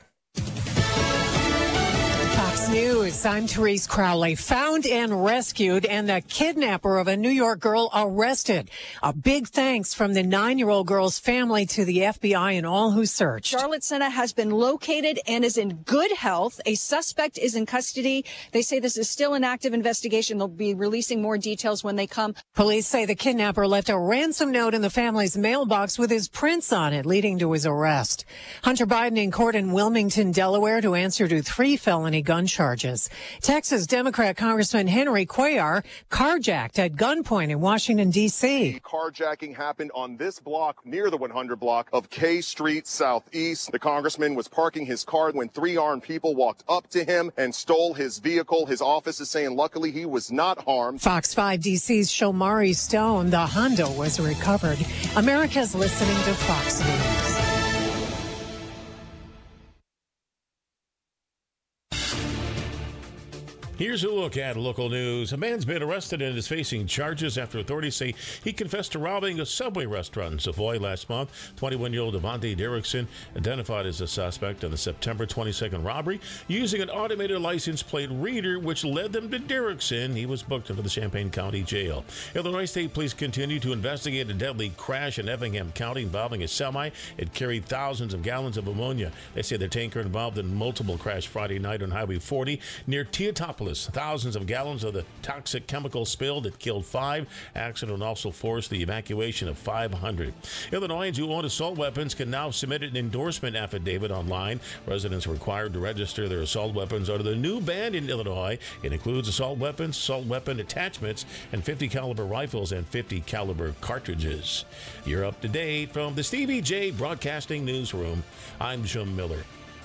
S2: Fox News, I'm Therese Crowley. Found and rescued, and the kidnapper of a New York girl arrested. A big thanks from the 9-year-old girl's family to the FBI and all who searched.
S3: Charlotte Senna has been located and is in good health. A suspect is in custody. They say this is still an active investigation. They'll be releasing more details when they come.
S2: Police say the kidnapper left a ransom note in the family's mailbox with his prints on it, leading to his arrest. Hunter Biden in court in Wilmington, Delaware, to answer to 3 felony gun charges. Texas Democrat Congressman Henry Cuellar carjacked at gunpoint in Washington, D.C.
S4: Carjacking happened on this block near the 100 block of K Street Southeast. The congressman was parking his car when 3 armed people walked up to him and stole his vehicle. His office is saying luckily he was not harmed.
S2: Fox 5 DC's Shomari Stone, the Honda was recovered. America's listening to Fox News.
S9: Here's a look at local news. A man's been arrested and is facing charges after authorities say he confessed to robbing a Subway restaurant in Savoy last month. 21-year-old Devontae Derrickson, identified as a suspect in the September 22nd robbery, using an automated license plate reader, which led them to Derrickson. He was booked into the Champaign County Jail. Illinois State Police continue to investigate a deadly crash in Effingham County involving a semi. It carried thousands of gallons of ammonia. They say the tanker involved in multiple crash Friday night on Highway 40 near Teotopolis. Thousands of gallons of the toxic chemical spilled. It killed 5. Accident also forced the evacuation of 500. Illinoisans who own assault weapons can now submit an endorsement affidavit online. Residents are required to register their assault weapons under the new ban in Illinois. It includes assault weapons, assault weapon attachments, and 50 caliber rifles and 50 caliber cartridges. You're up to date from the Stevie J Broadcasting Newsroom. I'm Jim Miller.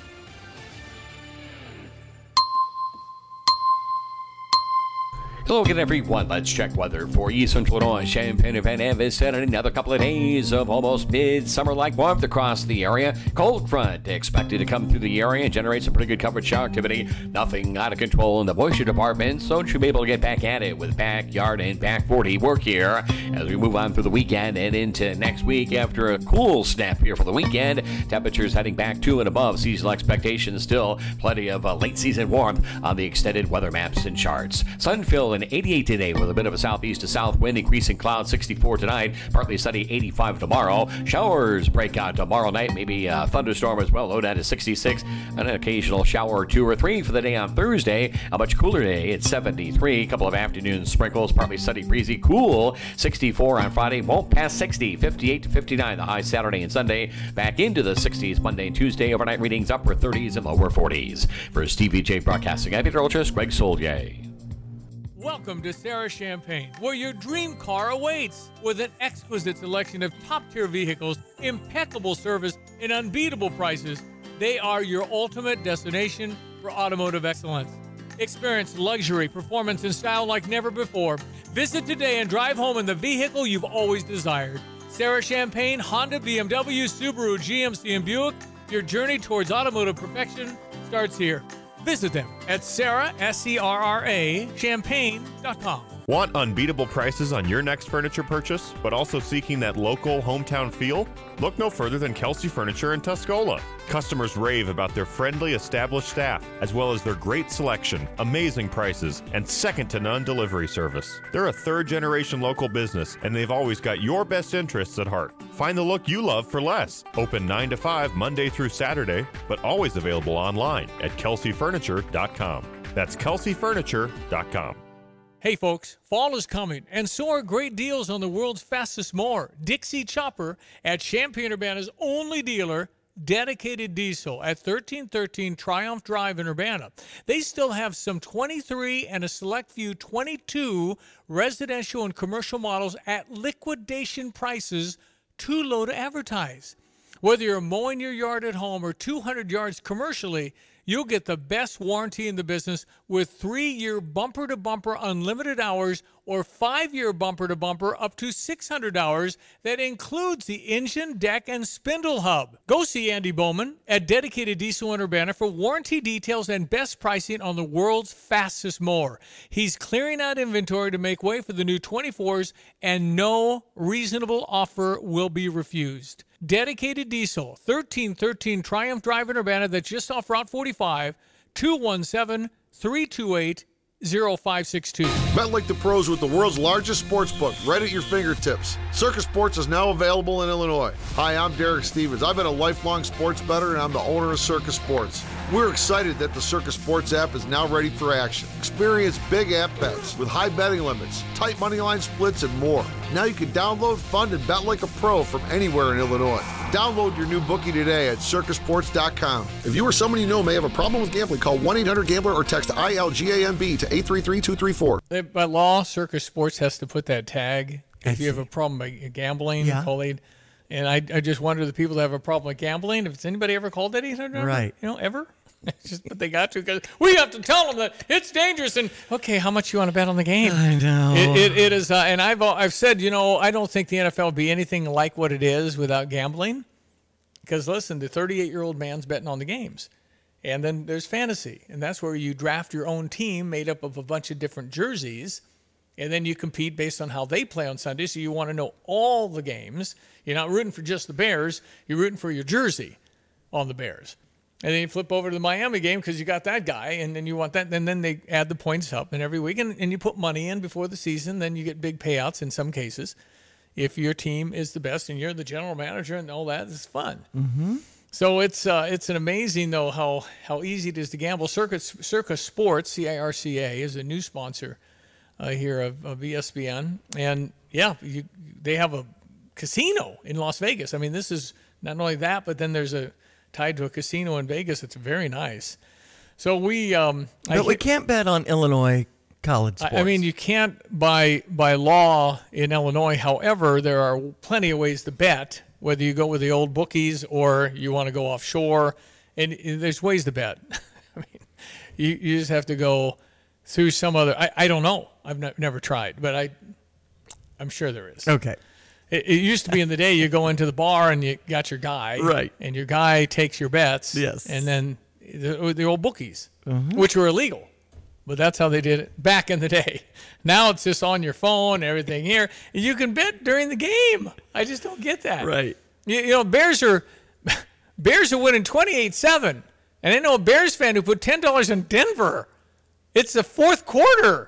S14: Hello again, everyone. Let's check weather for East Central Illinois, Champaign, and Van Avis, and another couple of days of almost midsummer-like warmth across the area. Cold front expected to come through the area and generate some pretty good coverage shower activity. Nothing out of control in the moisture department, so should be able to get back at it with backyard and back 40 work here as we move on through the weekend and into next week. After a cool snap here for the weekend, temperatures heading back to and above seasonal expectations. Still plenty of late season warmth on the extended weather maps and charts. Sun filled an 88 today with a bit of a southeast to south wind, increasing clouds. 64 tonight, partly sunny. 85 tomorrow. Showers break out tomorrow night, maybe a thunderstorm as well. Low down to 66, and an occasional shower or 2 or 3 for the day on Thursday. A much cooler day at 73. A couple of afternoon sprinkles, partly sunny, breezy, cool. 64 on Friday, won't pass 60. 58 to 59 the high Saturday and Sunday. Back into the 60s Monday and Tuesday. Overnight readings upper 30s and lower 40s. For Stevie J Broadcasting, I'm meteorologist Greg Solier.
S13: Welcome to Sarah Champaign, where your dream car awaits. With an exquisite selection of top-tier vehicles, impeccable service, and unbeatable prices, they are your ultimate destination for automotive excellence. Experience luxury, performance, and style like never before. Visit today and drive home in the vehicle you've always desired. Sarah Champaign, Honda, BMW, Subaru, GMC, and Buick. Your journey towards automotive perfection starts here. Visit them at Sarah, S-E-R-R-A, Champaign.com.
S5: Want unbeatable prices on your next furniture purchase, but also seeking that local hometown feel? Look no further than Kelsey Furniture in Tuscola. Customers rave about their friendly, established staff, as well as their great selection, amazing prices, and second-to-none delivery service. They're a third-generation local business, and they've always got your best interests at heart. Find the look you love for less. Open 9 to 5 Monday through Saturday, but always available online at kelseyfurniture.com. That's kelseyfurniture.com.
S13: Hey folks, fall is coming, and so are great deals on the world's fastest mower, Dixie Chopper, at Champaign-Urbana's only dealer, Dedicated Diesel, at 1313 Triumph Drive in Urbana. They still have some 23 and a select few 22 residential and commercial models at liquidation prices too low to advertise. Whether you're mowing your yard at home or 200 yards commercially, you'll get the best warranty in the business with 3-year bumper-to-bumper unlimited hours or 5-year bumper-to-bumper up to 600 hours that includes the engine, deck, and spindle hub. Go see Andy Bowman at Dedicated Diesel in Urbana for warranty details and best pricing on the world's fastest mower. He's clearing out inventory to make way for the new 24s, and no reasonable offer will be refused. Dedicated Diesel, 1313 Triumph Drive in Urbana, that's just off Route 45, 217-328-0562.
S6: Bet like the pros with the world's largest sports book right at your fingertips. Circus Sports is now available in Illinois. Hi, I'm Derek Stevens. I've been a lifelong sports bettor, and I'm the owner of Circus Sports. We're excited that the Circus Sports app is now ready for action. Experience big app bets with high betting limits, tight money line splits, and more. Now you can download, fund, and bet like a pro from anywhere in Illinois. Download your new bookie today at circusports.com. If you or someone you know may have a problem with gambling, call 1-800-GAMBLER or text ILGAMB to 833-234.
S13: By law, Circus Sports has to put that tag. If you have a problem with gambling, call it. And I just wonder the people that have a problem with gambling, if it's anybody ever called that 800 number?
S16: Right.
S13: Ever? It's just, but they got to, because we have to tell them that it's dangerous. And okay, how much you want to bet on the game?
S16: I know
S13: it is. And I've said, I don't think the NFL will be anything like what it is without gambling. Because listen, the 38-year-old man's betting on the games, and then there's fantasy, and that's where you draft your own team made up of a bunch of different jerseys, and then you compete based on how they play on Sunday. So you want to know all the games. You're not rooting for just the Bears. You're rooting for your jersey on the Bears. And then you flip over to the Miami game because you got that guy, and then you want that. And then they add the points up, and every week, and you put money in before the season. Then you get big payouts in some cases if your team is the best and you're the general manager and all that. It's fun.
S16: Mm-hmm.
S13: So it's an amazing, though, how easy it is to gamble. Circus Sports, CIRCA, is a new sponsor here of ESPN. And, they have a casino in Las Vegas. I mean, this is not only that, but then there's tied to a casino in Vegas. It's very nice. So we
S16: can't bet on Illinois college sports.
S13: I mean, you can't by law in Illinois. However, there are plenty of ways to bet, whether you go with the old bookies or you want to go offshore. And there's ways to bet. I mean, you just have to go through some other. I don't know. I've never tried, but I'm sure there is.
S16: Okay.
S13: It used to be in the day you go into the bar and you got your guy.
S16: Right.
S13: And your guy takes your bets.
S16: Yes.
S13: And then the old bookies, which were illegal. But that's how they did it back in the day. Now it's just on your phone, everything here. And you can bet during the game. I just don't get that.
S16: Right.
S13: Bears are winning 28-7. And I know a Bears fan who put $10 in Denver. It's the fourth quarter.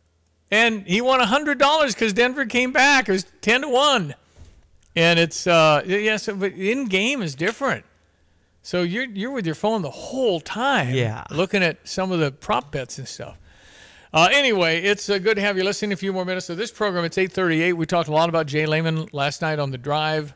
S13: And he won $100 because Denver came back. It was 10-1. And it's, but in-game is different. So you're with your phone the whole time, looking at some of the prop bets and stuff. Anyway, it's good to have you listening. A few more minutes of this program. It's 8:38. We talked a lot about Jay Lehman last night on The Drive.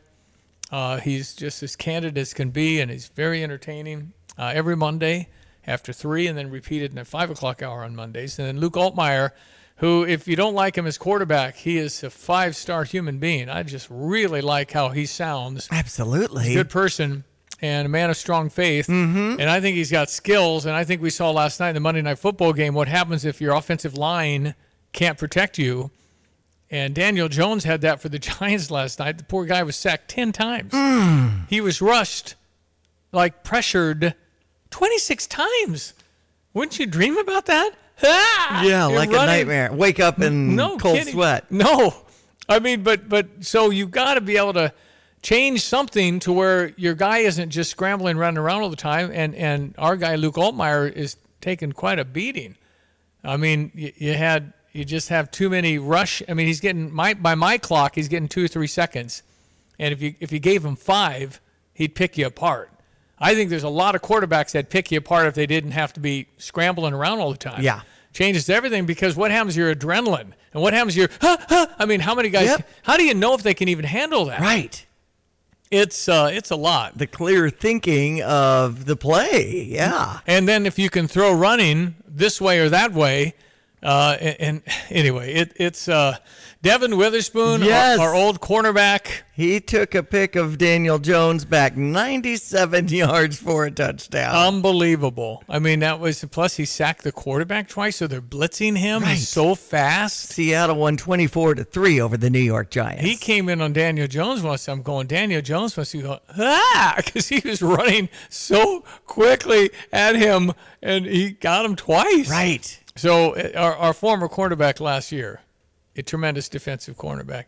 S13: He's just as candid as can be, and he's very entertaining every Monday after 3, and then repeated in the 5 o'clock hour on Mondays. And then Luke Altmaier, who, if you don't like him as quarterback, he is a 5-star human being. I just really like how he sounds.
S16: Absolutely.
S13: He's a good person and a man of strong faith. And I think he's got skills. And I think we saw last night in the Monday Night Football game what happens if your offensive line can't protect you. And Daniel Jones had that for the Giants last night. The poor guy was sacked 10 times. He was rushed, pressured 26 times. Wouldn't you dream about that?
S16: Yeah, like
S13: running.
S16: a nightmare. Wake up in cold sweat.
S13: No. I mean, but so you've got to be able to change something to where your guy isn't just scrambling, running around all the time. And our guy, Luke Altmaier, is taking quite a beating. I mean, you just have too many rush. I mean, he's getting, by my clock, he's getting 2 or 3 seconds. And if you gave him 5, he'd pick you apart. I think there's a lot of quarterbacks that pick you apart if they didn't have to be scrambling around all the time.
S16: Yeah.
S13: Changes everything, because what happens to your adrenaline? And what happens to your, I mean, how many guys, how do you know if they can even handle that?
S16: Right.
S13: It's a lot.
S16: The clear thinking of the play, yeah.
S13: And then if you can throw running this way or that way, and anyway, it's Devin Witherspoon, our old cornerback.
S16: He took a pick of Daniel Jones back 97 yards for a touchdown.
S13: Unbelievable. I mean, that was, plus he sacked the quarterback twice, so they're blitzing him.
S16: Right.
S13: He's so fast.
S16: Seattle won 24-3 over the New York Giants.
S13: He came in on Daniel Jones once. I'm going, Daniel Jones must be going, because he was running so quickly at him, and he got him twice.
S16: Right.
S13: So our former quarterback last year, a tremendous defensive cornerback,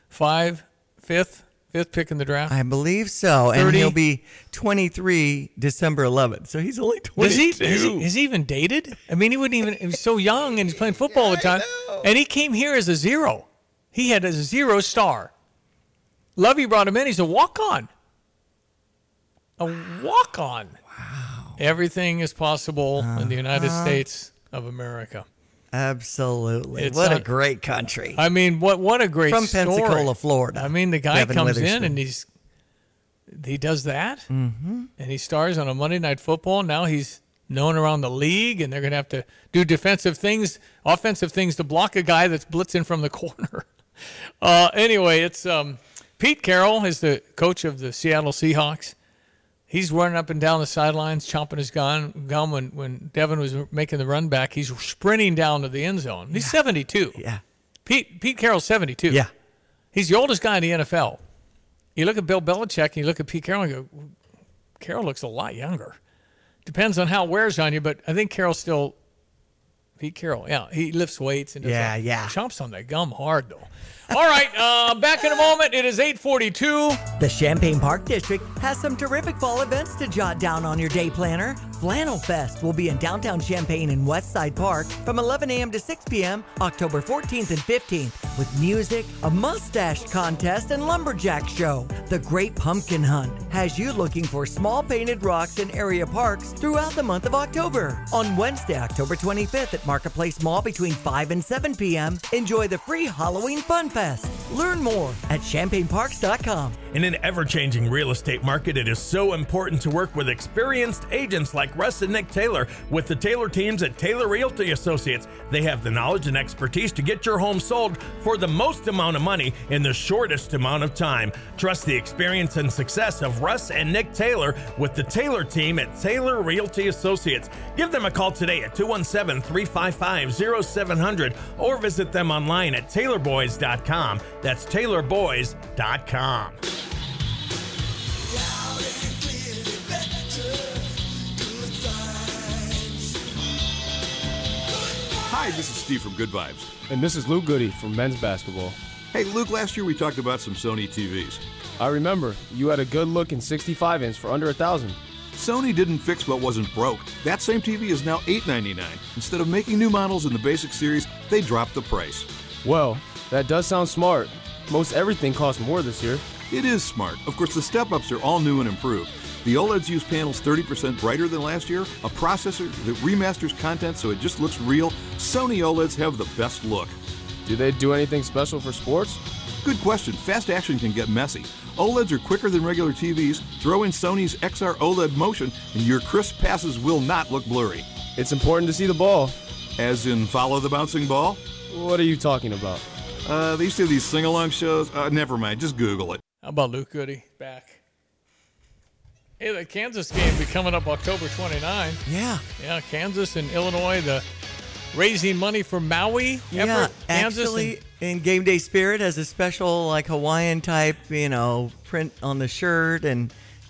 S13: fifth pick in the draft.
S16: I believe so.
S13: 30.
S16: And he'll be 23 December 11th. So he's only 22.
S13: Is he even dated? I mean, he's so young and he's playing football all the time. And he came here as a 0. He had a 0 star. Lovey brought him in. He's a walk-on. A walk-on.
S16: Wow.
S13: Everything is possible in the United States of America.
S16: Absolutely. What a great country.
S13: I mean, what a great
S16: From
S13: story.
S16: Pensacola, Florida.
S13: I mean, the guy
S16: Devin
S13: comes
S16: Witherspoon.
S13: in and he does that,
S16: Mm-hmm.
S13: and he stars on a Monday Night Football. Now he's known around the league, and they're going to have to do defensive things, offensive things to block a guy that's blitzing from the corner. Anyway, it's Pete Carroll is the coach of the Seattle Seahawks. He's running up and down the sidelines, chomping his gum when Devin was making the run back. He's sprinting down to the end zone. He's 72.
S16: Yeah.
S13: Pete Carroll's 72.
S16: Yeah.
S13: He's the oldest guy in the NFL. You look at Bill Belichick and you look at Pete Carroll and go, Carroll looks a lot younger. Depends on how it wears on you, but I think Pete Carroll, yeah, he lifts weights and does that. Chomps on that gum hard, though. All right, back in a moment. It is 8:42.
S16: The Champaign Park District has some terrific fall events to jot down on your day planner. Flannel Fest will be in downtown Champaign in Westside Park from 11 a.m. to 6 p.m. October 14th and 15th with music, a mustache contest, and lumberjack show. The Great Pumpkin Hunt has you looking for small painted rocks in area parks throughout the month of October. On Wednesday, October 25th at Marketplace Mall between 5 and 7 p.m., enjoy the free Halloween Fun Fest. Learn more at champaignparks.com.
S1: In an ever-changing real estate market, it is so important to work with experienced agents like Russ and Nick Taylor with the Taylor teams at Taylor Realty Associates. They have the knowledge and expertise to get your home sold for the most amount of money in the shortest amount of time. Trust the experience and success of Russ and Nick Taylor with the Taylor team at Taylor Realty Associates. Give them a call today at 217-355-0700 or visit them online at taylorboys.com. That's taylorboys.com.
S7: Hi, this is Steve from Good Vibes.
S8: And this is Luke Goody from men's basketball.
S7: Hey, Luke, last year we talked about some Sony TVs.
S8: I remember. You had a good looking 65-inch for under $1,000.
S7: Sony didn't fix what wasn't broke. That same TV is now $899. Instead of making new models in the basic series, they dropped the price.
S8: Well, that does sound smart. Most everything costs more this year.
S7: It is smart. Of course, the step-ups are all new and improved. The OLEDs use panels 30% brighter than last year, a processor that remasters content so it just looks real. Sony OLEDs have the best look.
S8: Do they do anything special for sports?
S7: Good question. Fast action can get messy. OLEDs are quicker than regular TVs. Throw in Sony's XR OLED Motion and your crisp passes will not look blurry.
S8: It's important to see the ball.
S7: As in follow the bouncing ball?
S8: What are you talking about?
S7: They used to have these sing-along shows. Never mind, just Google it.
S13: How about Luke Goody back? Hey, the Kansas game be coming up October 29.
S16: Yeah.
S13: Yeah, Kansas and Illinois, raising money for Maui.
S16: Yeah,
S13: Kansas
S16: actually, in Game Day Spirit has a special like Hawaiian type, print on the shirt, and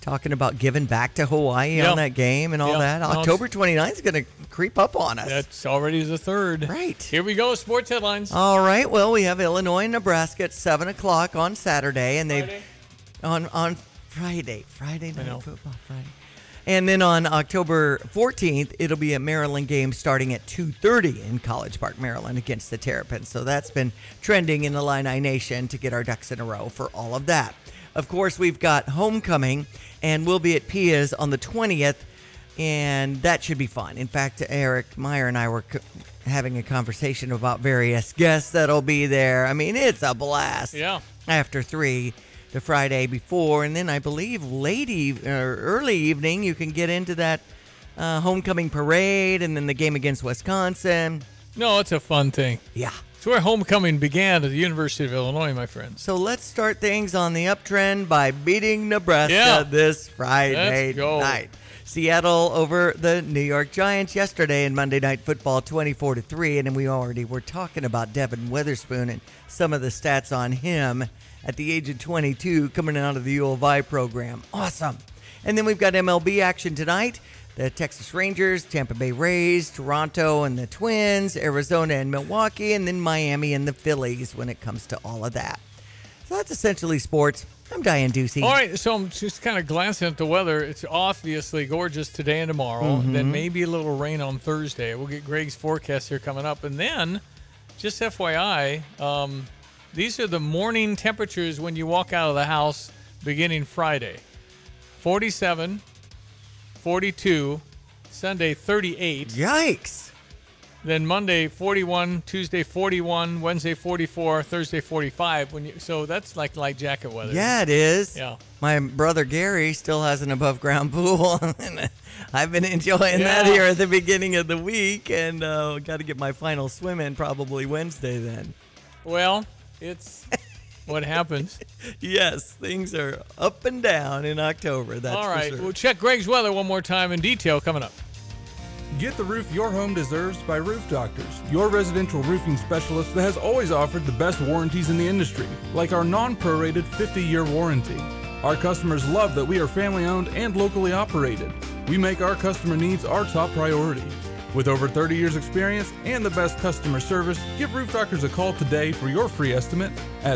S16: talking about giving back to Hawaii on that game and all that. October 29th is going to creep up on us.
S13: That's already the 3rd.
S16: Right.
S13: Here we go, sports headlines.
S16: All right. Well, we have Illinois and Nebraska at 7 o'clock on Saturday. And they've on Friday night football, Friday. And then on October 14th, it'll be a Maryland game starting at 2:30 in College Park, Maryland against the Terrapins. So that's been trending in the Illini Nation to get our ducks in a row for all of that. Of course, we've got homecoming, and we'll be at Pia's on the 20th, and that should be fun. In fact, Eric Meyer and I were having a conversation about various guests that'll be there. I mean, it's a blast.
S13: Yeah.
S16: After 3 the Friday before, and then I believe early evening you can get into that homecoming parade, and then the game against Wisconsin.
S13: No, it's a fun thing.
S16: Yeah.
S13: It's where homecoming began at the University of Illinois, my friends.
S16: So let's start things on the uptrend by beating Nebraska this Friday night. Seattle over the New York Giants yesterday in Monday Night Football 24-3, and then we already were talking about Devin Witherspoon and some of the stats on him at the age of 22 coming out of the U of I program. Awesome. And then we've got MLB action tonight. The Texas Rangers, Tampa Bay Rays, Toronto and the Twins, Arizona and Milwaukee, and then Miami and the Phillies when it comes to all of that. So that's essentially sports. I'm Diane Ducey.
S13: All right, so I'm just kind of glancing at the weather. It's obviously gorgeous today and tomorrow.
S16: Mm-hmm.
S13: Then maybe a little rain on Thursday. We'll get Greg's forecast here coming up. And then, just FYI, these are the morning temperatures when you walk out of the house beginning Friday. 47, 42, Sunday 38.
S16: Yikes.
S13: Then Monday 41, Tuesday 41, Wednesday 44, Thursday 45. So that's like light jacket weather.
S16: Yeah, it is.
S13: Yeah.
S16: My brother Gary still has an above ground pool. I've been enjoying that here at the beginning of the week, and got to get my final swim in probably Wednesday then.
S13: Well, it's what happens.
S16: Yes, things are up and down in October. That's
S13: all right.
S16: for sure.
S13: We'll check Greg's weather one more time in detail coming up.
S10: Get the roof your home deserves by Roof Doctors, your residential roofing specialist that has always offered the best warranties in the industry, like our non-prorated 50-year warranty. Our customers love that we are family-owned and locally operated. We make our customer needs our top priority. With over 30 years experience and the best customer service, give Roof Doctors a call today for your free estimate at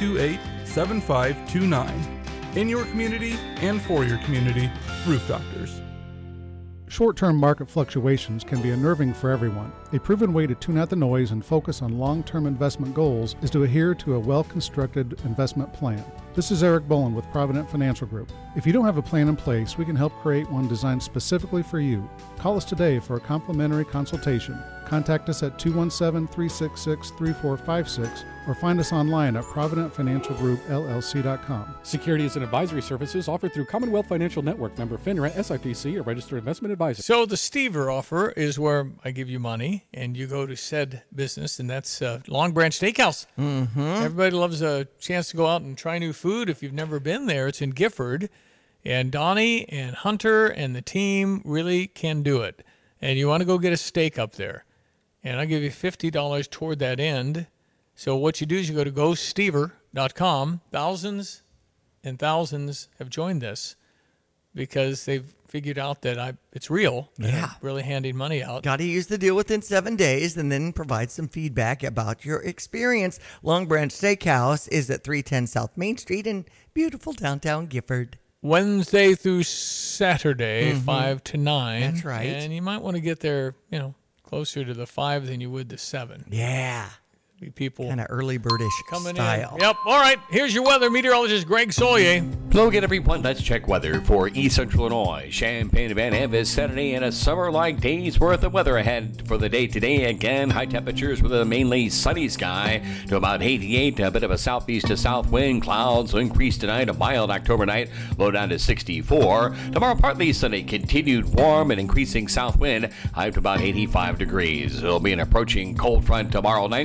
S10: 328-7529. In your community and for your community, Roof Doctors.
S11: Short-term market fluctuations can be unnerving for everyone. A proven way to tune out the noise and focus on long-term investment goals is to adhere to a well-constructed investment plan. This is Eric Boland with Provident Financial Group. If you don't have a plan in place, we can help create one designed specifically for you. Call us today for a complimentary consultation. Contact us at 217-366-3456 or find us online at providentfinancialgroupllc.com.
S12: Securities and advisory services offered through Commonwealth Financial Network, member FINRA, SIPC, a registered investment advisor.
S13: So the Stever offer is where I give you money and you go to said business, and that's Long Branch Steakhouse.
S16: Mm-hmm.
S13: Everybody loves a chance to go out and try new food. If you've never been there, it's in Gifford, and Donnie and Hunter and the team really can do it. And you want to go get a steak up there, and I'll give you $50 toward that end. So what you do is you go to gostever.com. Thousands and thousands have joined this because they've figured out that it's real.
S16: Yeah.
S13: Really handing money out.
S16: Got to use the deal within 7 days and then provide some feedback about your experience. Long Branch Steakhouse is at 310 South Main Street in beautiful downtown Gifford.
S13: Wednesday through Saturday, 5 to 9.
S16: That's right.
S13: And you might want to get there, closer to the 5 than you would the 7.
S16: Yeah.
S13: Be people
S16: kind of early birdish
S13: coming
S16: style.
S13: in. Yep. All right. Here's your weather meteorologist Greg Solier.
S14: Hello again, everyone. Let's check weather for East Central Illinois. Champaign, Van Avis, Saturday, and a summer-like day's worth of weather ahead for the day today. Again, high temperatures with a mainly sunny sky to about 88. A bit of a southeast to south wind. Clouds will increase tonight. A mild October night, low down to 64. Tomorrow, partly sunny, continued warm and increasing south wind. High to about 85 degrees. It'll be an approaching cold front tomorrow night with a couple of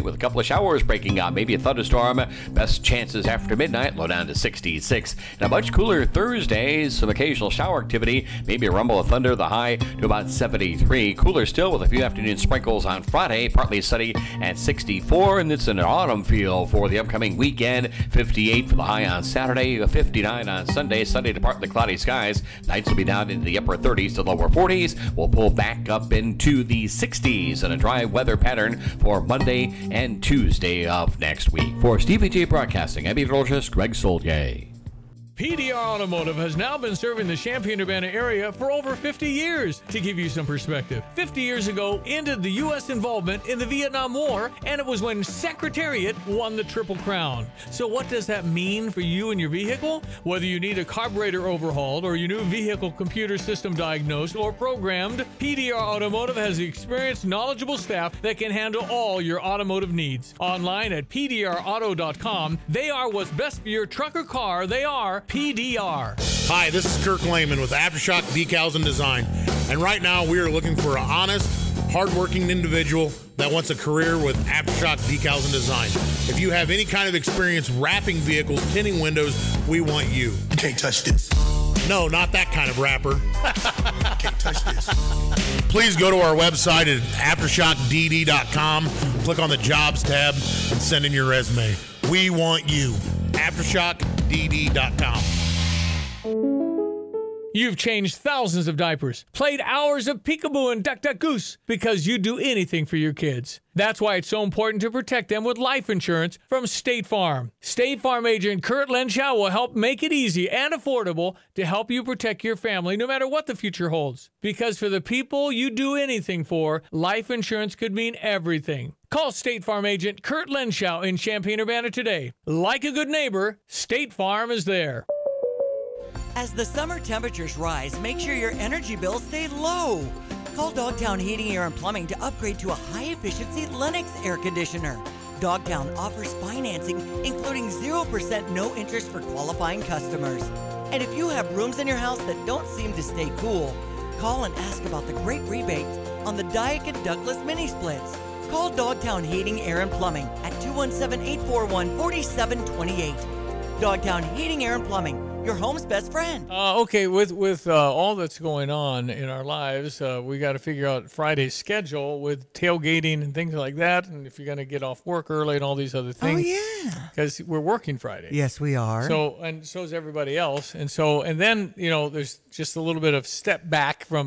S14: showers breaking out, maybe a thunderstorm. Best chances after midnight, low down to 66. And a much cooler Thursday, some occasional shower activity, maybe a rumble of thunder, the high to about 73. Cooler still with a few afternoon sprinkles on Friday, partly sunny at 64. And it's an autumn feel for the upcoming weekend. 58 for the high on Saturday, 59 on Sunday. Sunday to partly cloudy skies. Nights will be down into the upper 30s to lower 40s. We'll pull back up into the 60s and a dry weather pattern for Monday and Tuesday of next week. For Stevie J Broadcasting, I'm meteorologist Greg Solgay.
S13: PDR Automotive has now been serving the Champaign-Urbana area for over 50 years. To give you some perspective, 50 years ago ended the U.S. involvement in the Vietnam War, and it was when Secretariat won the Triple Crown. So what does that mean for you and your vehicle? Whether you need a carburetor overhauled or your new vehicle computer system diagnosed or programmed, PDR Automotive has the experienced, knowledgeable staff that can handle all your automotive needs. Online at pdrauto.com, they are what's best for your truck or car. They are PDR.
S15: Hi, this is Kirk Lehman with Aftershock Decals and Design. And right now we are looking for an honest, hardworking individual that wants a career with Aftershock Decals and Design. If you have any kind of experience wrapping vehicles, tinting windows, we want you. You can't touch this. No, not that kind of wrapper. Can't touch this. Please go to our website at aftershockdd.com, click on the Jobs tab, and send in your resume. We want you. AftershockDD.com.
S13: You've changed thousands of diapers, played hours of peekaboo and duck duck goose because you do anything for your kids. That's why it's so important to protect them with life insurance from State Farm. State Farm agent Kurt Lenschow will help make it easy and affordable to help you protect your family no matter what the future holds. Because for the people you do anything for, life insurance could mean everything. Call State Farm agent Kurt Lenschow in Champaign-Urbana today. Like a good neighbor, State Farm is there.
S16: As the summer temperatures rise, make sure your energy bills stay low. Call Dogtown Heating, Air, and Plumbing to upgrade to a high-efficiency Lennox air conditioner. Dogtown offers financing, including 0% no interest for qualifying customers. And if you have rooms in your house that don't seem to stay cool, call and ask about the great rebates on the Daikin Douglas mini splits. Call Dogtown Heating, Air, and Plumbing at 217-841-4728. Dogtown Heating, Air, and Plumbing, your home's best friend.
S13: Okay, with all that's going on in our lives, we got to figure out Friday's schedule with tailgating and things like that, and if you're going to get off work early and all these other things.
S16: Oh, yeah.
S13: Because we're working Friday.
S16: Yes, we are.
S13: So, and so is everybody else. And then, there's just a little bit of step back from,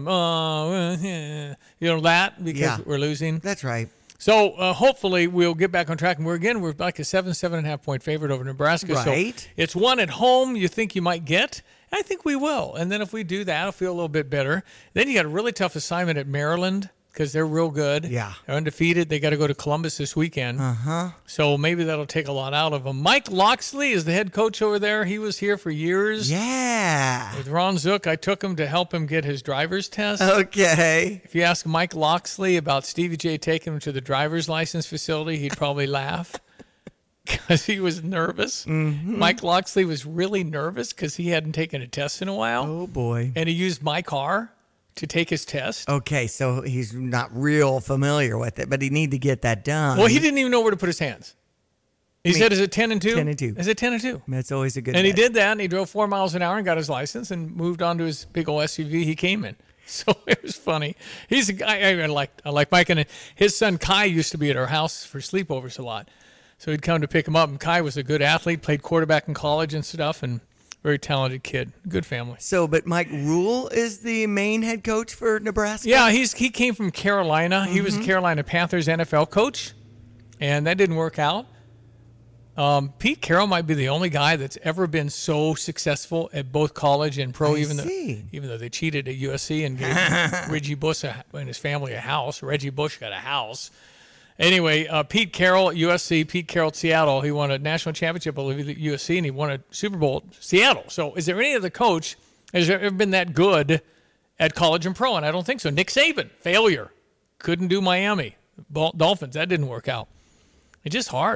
S13: that because we're losing.
S16: That's right.
S13: So hopefully we'll get back on track, and we're like a 7.5 point favorite over Nebraska.
S16: Right.
S13: So it's one at home you think you might get. I think we will. And then if we do that, I'll feel a little bit better. Then you got a really tough assignment at Maryland because they're real good.
S16: Yeah.
S13: They're undefeated. They got to go to Columbus this weekend.
S16: Uh-huh.
S13: So maybe that'll take a lot out of them. Mike Loxley is the head coach over there. He was here for years.
S16: Yeah.
S13: With Ron Zook, I took him to help him get his driver's test.
S16: Okay.
S13: If you ask Mike Loxley about Stevie J taking him to the driver's license facility, he'd probably laugh because he was nervous.
S16: Mm-hmm.
S13: Mike Loxley was really nervous because he hadn't taken a test in a while.
S16: Oh, boy.
S13: And he used my car to take his test.
S16: Okay, so he's not real familiar with it, but he need to get that done.
S13: Well, he didn't even know where to put his hands. He said, is it 10 and 2?
S16: 10 and 2.
S13: Is it 10 and 2?
S16: That's always a good
S13: And
S16: bet.
S13: he did that, and he drove 4 miles an hour and got his license and moved on to his big old SUV he came in. So it was funny. He's a guy I like Mike, and his son Kai used to be at our house for sleepovers a lot. So he'd come to pick him up, and Kai was a good athlete, played quarterback in college and stuff, and very talented kid. Good family.
S16: So, but Mike Rule is the main head coach for Nebraska?
S13: Yeah, he came from Carolina. Mm-hmm. He was the Carolina Panthers NFL coach, and that didn't work out. Pete Carroll might be the only guy that's ever been so successful at both college and pro, even though they cheated at USC and gave Reggie Bush and his family a house. Reggie Bush got a house. Anyway, Pete Carroll at USC, Pete Carroll at Seattle. He won a national championship at USC, and he won a Super Bowl at Seattle. So is there any other coach has ever been that good at college and pro? And I don't think so. Nick Saban, failure. Couldn't do Miami. Dolphins, that didn't work out. It's just hard.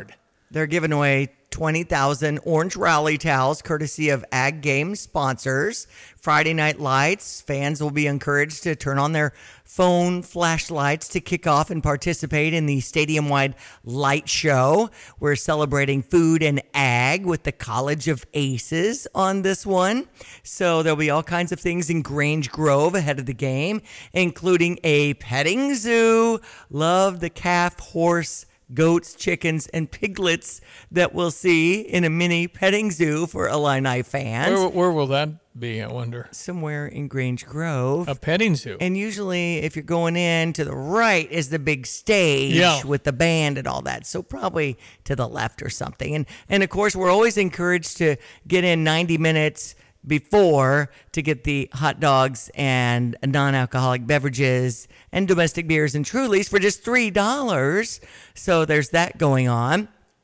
S16: They're giving away 20,000 Orange Rally towels, courtesy of Ag Game sponsors. Friday Night Lights. Fans will be encouraged to turn on their phone flashlights to kick off and participate in the stadium-wide light show. We're celebrating food and ag with the College of Aces on this one. So there'll be all kinds of things in Grange Grove ahead of the game, including a petting zoo. Love the calf, horse, goats, chickens, and piglets that we'll see in a mini petting zoo for Illini fans.
S13: Where will that be, I wonder?
S16: Somewhere in Grange Grove.
S13: A petting zoo.
S16: And usually, if you're going in, to the right is the big stage with the band and all that. So probably to the left or something. And of course, we're always encouraged to get in 90 minutes before to get the hot dogs and non-alcoholic beverages and domestic beers and Trulies for just $3. So there's that going on.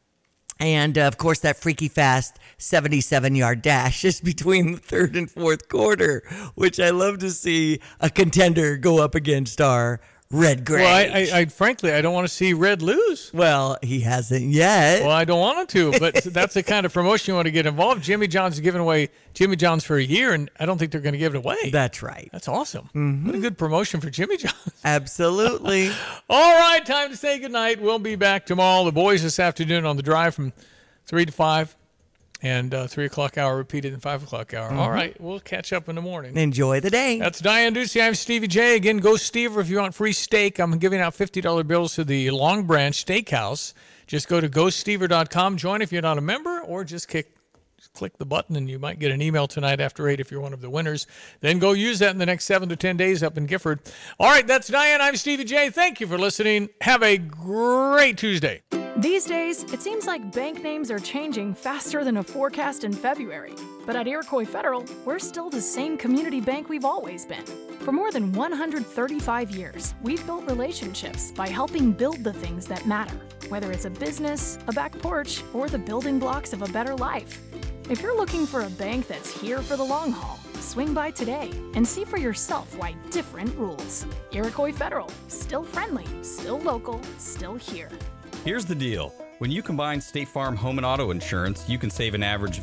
S16: And, of course, that freaky fast 77-yard dash is between the third and fourth quarter, which I love to see a contender go up against our Red Grange.
S13: Well, I frankly, I don't want to see Red lose.
S16: Well, he hasn't yet.
S13: Well, I don't want him to, but that's the kind of promotion you want to get involved. Jimmy John's is giving away Jimmy John's for a year, and I don't think they're going to give it away.
S16: That's right.
S13: That's awesome. What a good promotion for Jimmy John's.
S16: Absolutely.
S13: All right, time to say goodnight. We'll be back tomorrow. The boys this afternoon on the drive from 3 to 5. And 3 o'clock hour repeated in 5 o'clock hour. All right, we'll catch up in the morning.
S16: Enjoy the day.
S13: That's Diane Ducey. I'm Stevie J. Again, go Steve if you want free steak. I'm giving out $50 bills to the Long Branch Steakhouse. Just go to GoStever.com. Join if you're not a member, or just click the button and you might get an email tonight after 8 if you're one of the winners. Then go use that in the next 7 to 10 days up in Gifford. All right, that's Diane. I'm Stevie J. Thank you for listening. Have a great Tuesday.
S17: These days, it seems like bank names are changing faster than a forecast in February. But at Iroquois Federal, we're still the same community bank we've always been. For more than 135 years, we've built relationships by helping build the things that matter, whether it's a business, a back porch, or the building blocks of a better life. If you're looking for a bank that's here for the long haul, swing by today and see for yourself why different rules. Iroquois Federal, still friendly, still local, still here.
S18: Here's the deal. When you combine State Farm home and auto insurance, you can save an average of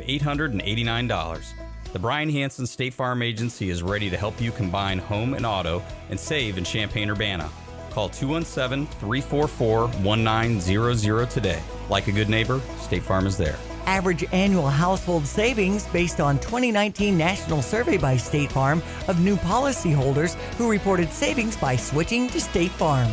S18: $889. The Brian Hansen State Farm Agency is ready to help you combine home and auto and save in Champaign-Urbana. Call 217-344-1900 today. Like a good neighbor, State Farm is there.
S16: Average annual household savings based on 2019 national survey by State Farm of new policyholders who reported savings by switching to State Farm.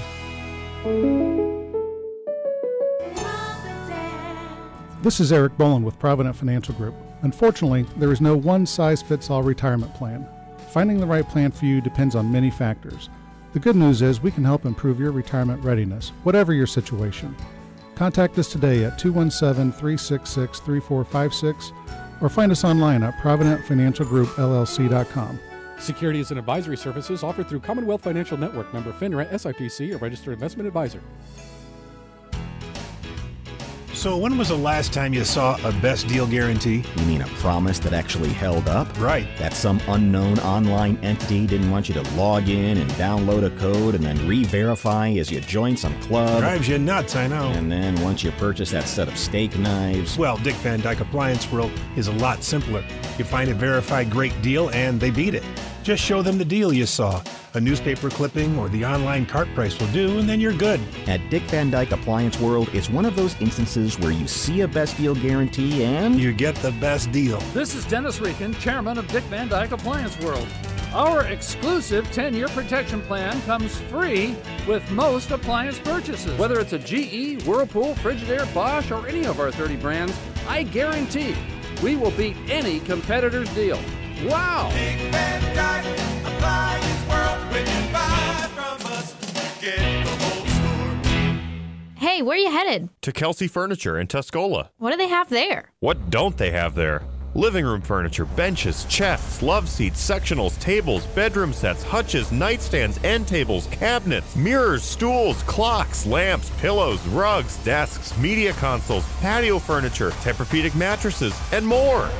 S11: This is Eric Boland with Provident Financial Group. Unfortunately, there is no one-size-fits-all retirement plan. Finding the right plan for you depends on many factors. The good news is we can help improve your retirement readiness, whatever your situation. Contact us today at 217-366-3456 or find us online at providentfinancialgroupllc.com.
S12: Securities and advisory services offered through Commonwealth Financial Network, member FINRA, SIPC, a registered investment advisor.
S19: So when was the last time you saw a best deal guarantee?
S20: You mean a promise that actually held up?
S19: Right.
S20: That some unknown online entity didn't want you to log in and download a code and then re-verify as you join some club.
S19: Drives you nuts, I know.
S20: And then once you purchase that set of steak knives...
S19: Well, Dick Van Dyke Appliance World is a lot simpler. You find a verified great deal and they beat it. Just show them the deal you saw. A newspaper clipping or the online cart price will do, and then you're good.
S20: At Dick Van Dyke Appliance World, it's one of those instances where you see a best deal guarantee and...
S19: you get the best deal.
S23: This is Dennis Rieken, chairman of Dick Van Dyke Appliance World. Our exclusive 10-year protection plan comes free with most appliance purchases. Whether it's a GE, Whirlpool, Frigidaire, Bosch, or any of our 30 brands, I guarantee we will beat any competitor's deal. Wow!
S24: Dick Van Dyke Appliance World. When you buy from us, you get the whole store.
S25: Hey, where are you headed?
S5: To Kelsey Furniture in Tuscola.
S25: What do they have there?
S5: What don't they have there? Living room furniture, benches, chests, love seats, sectionals, tables, bedroom sets, hutches, nightstands, end tables, cabinets, mirrors, stools, clocks, lamps, pillows, rugs, desks, media consoles, patio furniture, Tempur-Pedic mattresses, and more.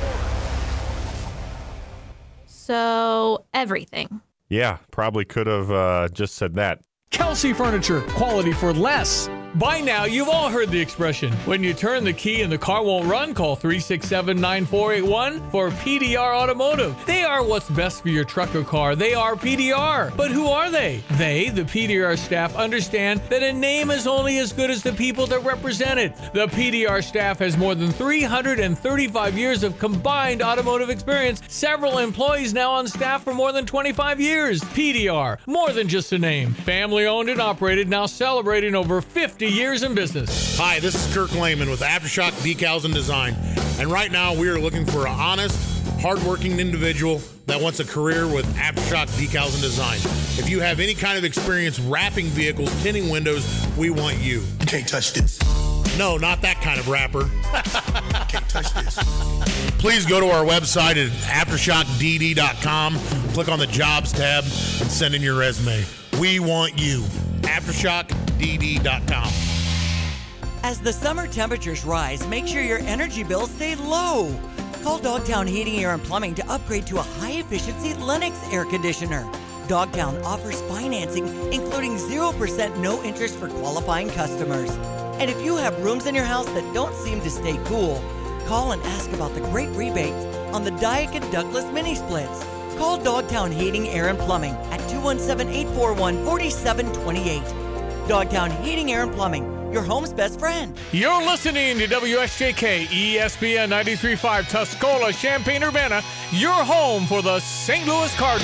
S25: So, everything.
S5: Yeah, probably could have just said that.
S28: Kelsey Furniture, quality for less.
S13: By now, you've all heard the expression, when you turn the key and the car won't run, call 367-9481 for PDR Automotive. They are what's best for your truck or car. They are PDR. But who are they? They, the PDR staff, understand that a name is only as good as the people that represent it. The PDR staff has more than 335 years of combined automotive experience, several employees now on staff for more than 25 years. PDR, more than just a name. Family owned and operated, now celebrating over 50 years in business.
S15: Hi, this is Kirk Lehman with Aftershock Decals and Design. And right now we are looking for an honest, hardworking individual that wants a career with Aftershock Decals and Design. If you have any kind of experience wrapping vehicles, tinting windows, we want you.
S2: You can't touch this.
S15: No, not that kind of wrapper.
S2: Can't touch this.
S15: Please go to our website at aftershockdd.com, click on the jobs tab, and send in your resume. We want you. aftershockdd.com.
S16: As the summer temperatures rise, make sure your energy bills stay low. Call Dogtown Heating, Air, and Plumbing to upgrade to a high-efficiency Lennox air conditioner. Dogtown offers financing, including 0% no interest for qualifying customers. And if you have rooms in your house that don't seem to stay cool, call and ask about the great rebates on the Daikin Douglas mini splits. Call Dogtown Heating, Air, and Plumbing at 217-841-4728. Dogtown Heating, Air, and Plumbing, your home's best friend.
S13: You're listening to WSJK ESPN 93.5 Tuscola, Champaign-Urbana, your home for the St. Louis Cardinals.